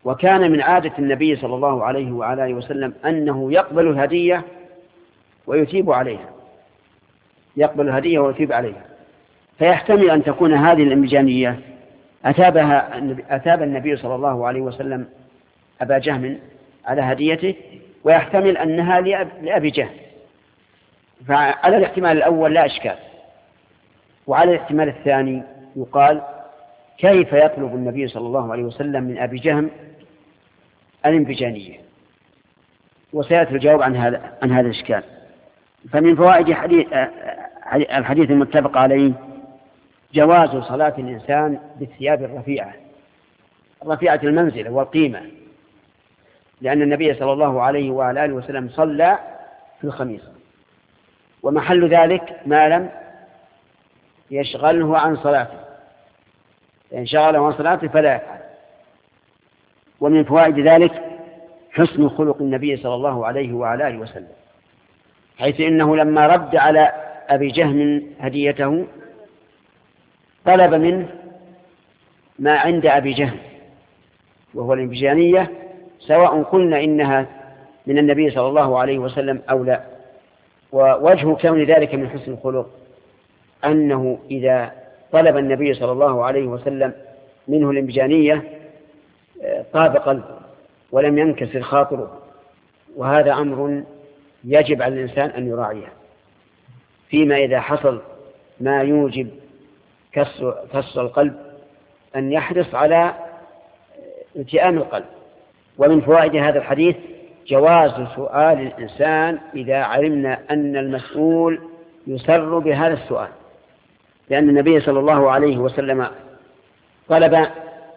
وكان من عادة النبي صلى الله عليه وعلى آله وسلم أنه يقبل الهدية ويثيب عليها، يقبل الهدية ويثيب عليها. فيحتمل أن تكون هذه الانبجانية أثابها أثاب النبي صلى الله عليه وسلم أبا جهم على هديته، ويحتمل أنها لأبي جهم. فعلى الاحتمال الأول لا إشكال، وعلى الاحتمال الثاني يقال كيف يطلب النبي صلى الله عليه وسلم من أبي جهم الانبجانية؟ وسيأتي الجواب عن هذا عن هذا الإشكال. فمن فوائد حديث الحديث المتفق عليه جواز صلاة الإنسان بالثياب الرفيعة رفيعة المنزلة والقيمة، لأن النبي صلى الله عليه وعلى آله وسلم صلى في الخميس، ومحل ذلك ما لم يشغله عن صلاته، إن شغله عن صلاته فلا يفعل. ومن فوائد ذلك حسن خلق النبي صلى الله عليه وعلى آله وسلم، حيث إنه لما رد على أبي جهم هديته طلب منه ما عند أبي جهم وهو الانبجانية، سواء قلنا إنها من النبي صلى الله عليه وسلم أو لا. ووجه كون ذلك من حسن الخلق أنه إذا طلب النبي صلى الله عليه وسلم منه الانبجانية طاب قلبه ولم ينكسر خاطره، وهذا أمر يجب على الإنسان أن يراعيه فيما إذا حصل ما يوجب كسر القلب، أن يحرص على التئام القلب. ومن فوائد هذا الحديث جواز سؤال الإنسان إذا علمنا أن المسؤول يسر بهذا السؤال، لأن النبي صلى الله عليه وسلم طلب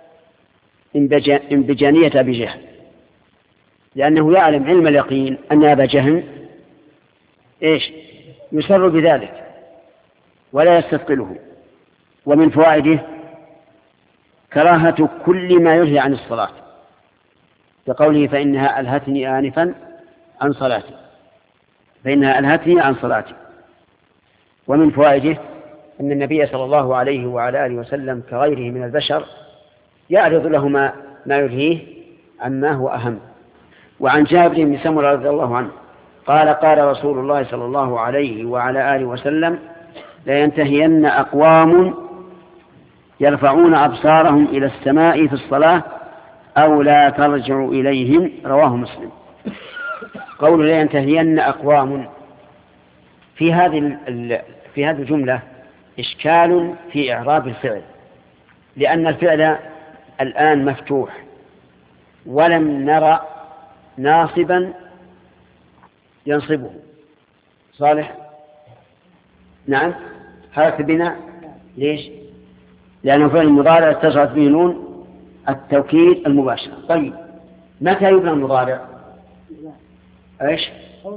انبجانية أبي جهل، لأنه يعلم علم اليقين أن أبا جهل إيش يسر بذلك ولا يستثقله. ومن فوائده كراهة كل ما يلهي عن الصلاة، كقوله فإنها ألهتني آنفا عن صلاتي، فإنها ألهتني عن صلاتي. ومن فوائده أن النبي صلى الله عليه وعلى آله وسلم كغيره من البشر يعرض له ما, ما يلهيه عما هو أهم. وعن جابر بن سمرة رضي الله عنه قال قال رسول الله صلى الله عليه وعلى آله وسلم لا ينتهين أقوام يرفعون أبصارهم إلى السماء في الصلاة أو لا ترجع إليهم، رواه مسلم. قول لا ينتهين أقوام في هذه في هذه الجملة إشكال في إعراب الفعل، لأن الفعل الآن مفتوح ولم نرى ناصبا ينصبه. صالح؟ نعم، حركة بناء. ليش؟ لأنه فعل المضارع اتصلت به نون التوكيد المباشر. طيب متى يبنى المضارع؟ ايش؟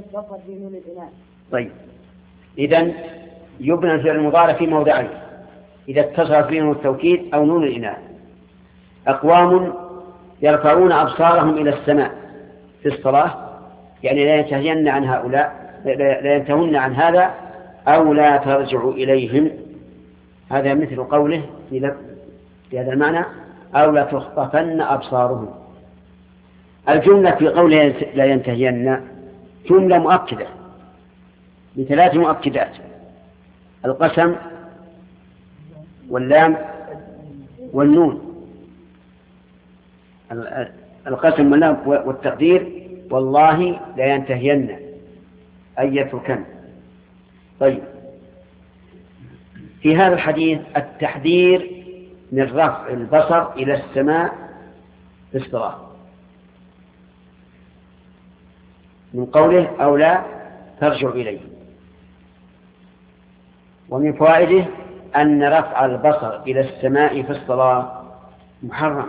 طيب إذن يبنى الفعل المضارع في موضعين إذا اتصلت به نون التوكيد أو نون الإناث. أقوام يرفعون أبصارهم إلى السماء في الصلاة، يعني لا ينتهين عن هؤلاء، لا ينتهون عن هذا أو لا ترجع إليهم. هذا مثل قوله في هذا المعنى أو لا تخطفن أبصارهم. الجملة في قوله لا ينتهين جملة مؤكدة بثلاث مؤكدات: القسم واللام والنون. القسم واللام والتقدير والله لا ينتهين أن يتركن. طيب في هذا الحديث التحذير من رفع البصر إلى السماء في الصلاة من قوله أو لا ترجع إليه. ومن فوائده أن رفع البصر إلى السماء في الصلاة محرم،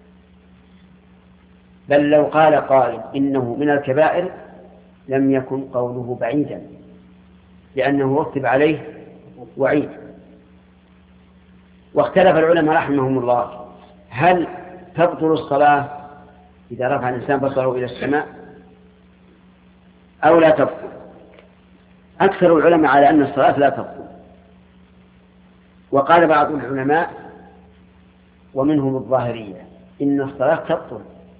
بل لو قال قائل إنه من الكبائر لم يكن قوله بعيدا، لأنه رتب عليه وعيد. واختلف العلماء رحمهم الله هل تبطل الصلاة إذا رفع الإنسان بصره إلى السماء أو لا تبطل. أكثر العلماء على أن الصلاة لا تبطل، وقال بعض العلماء ومنهم الظاهرية إن الصلاة تبطل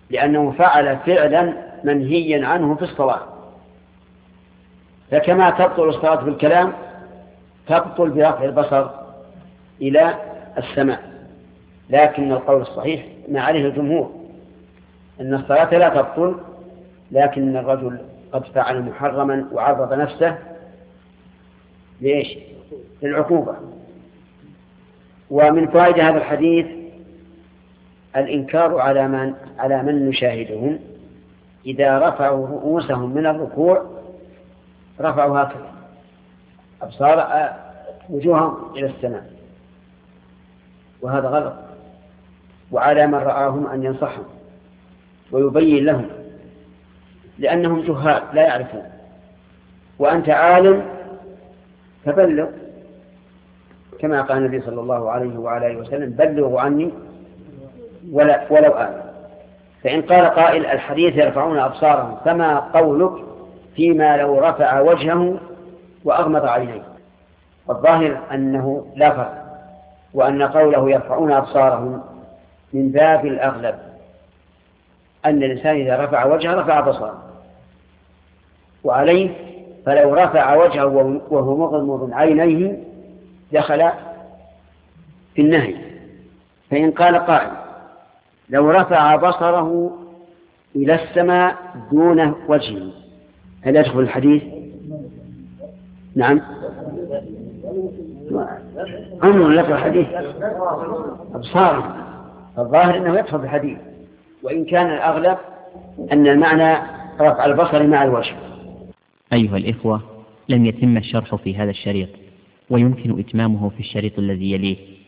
لأنه فعل فعلا منهيا عنه في الصلاة. فكما تبطل الصلاة بالكلام تبطل برفع البصر إلى السماء. لكن القول الصحيح ما عليه الجمهور أن الصلاة لا تبطل، لكن الرجل قد فعل محرما وعرض نفسه لإيش؟ للعقوبة. ومن فوائد هذا الحديث الإنكار على من على من نشاهدهم إذا رفعوا رؤوسهم من الركوع رفعوا هكذا أبصار وجوههم إلى السماء، وهذا غلط. وعلى من رآهم أن ينصحهم ويبين لهم، لأنهم جهال لا يعرفون، وأنت عالم فبلغ، كما قال النبي صلى الله عليه وعلى وسلم بلغوا عني ولا ولو آمن. فإن قال قائل الحديث يرفعون أبصارهم، فما قولك فيما لو رفع وجهه وأغمض عينيه؟ والظاهر أنه لا فرق، وأن قوله يرفعون أبصارهم من باب الأغلب، أن الإنسان إذا رفع وجهه رفع بصره، وعليه فلو رفع وجهه وهو مغمض عينيه دخل في النهي. فإن قال قائل لو رفع بصره إلى السماء دون وجهه هل يدخل الحديث؟ نعم، أمر لك الحديث أبصاره، الظاهر أنه يدخل الحديث، وإن كان الأغلب أن المعنى رفع البصر مع الوجه. أيها الإخوة، لم يتم الشرح في هذا الشريط، ويمكن إتمامه في الشريط الذي يليه.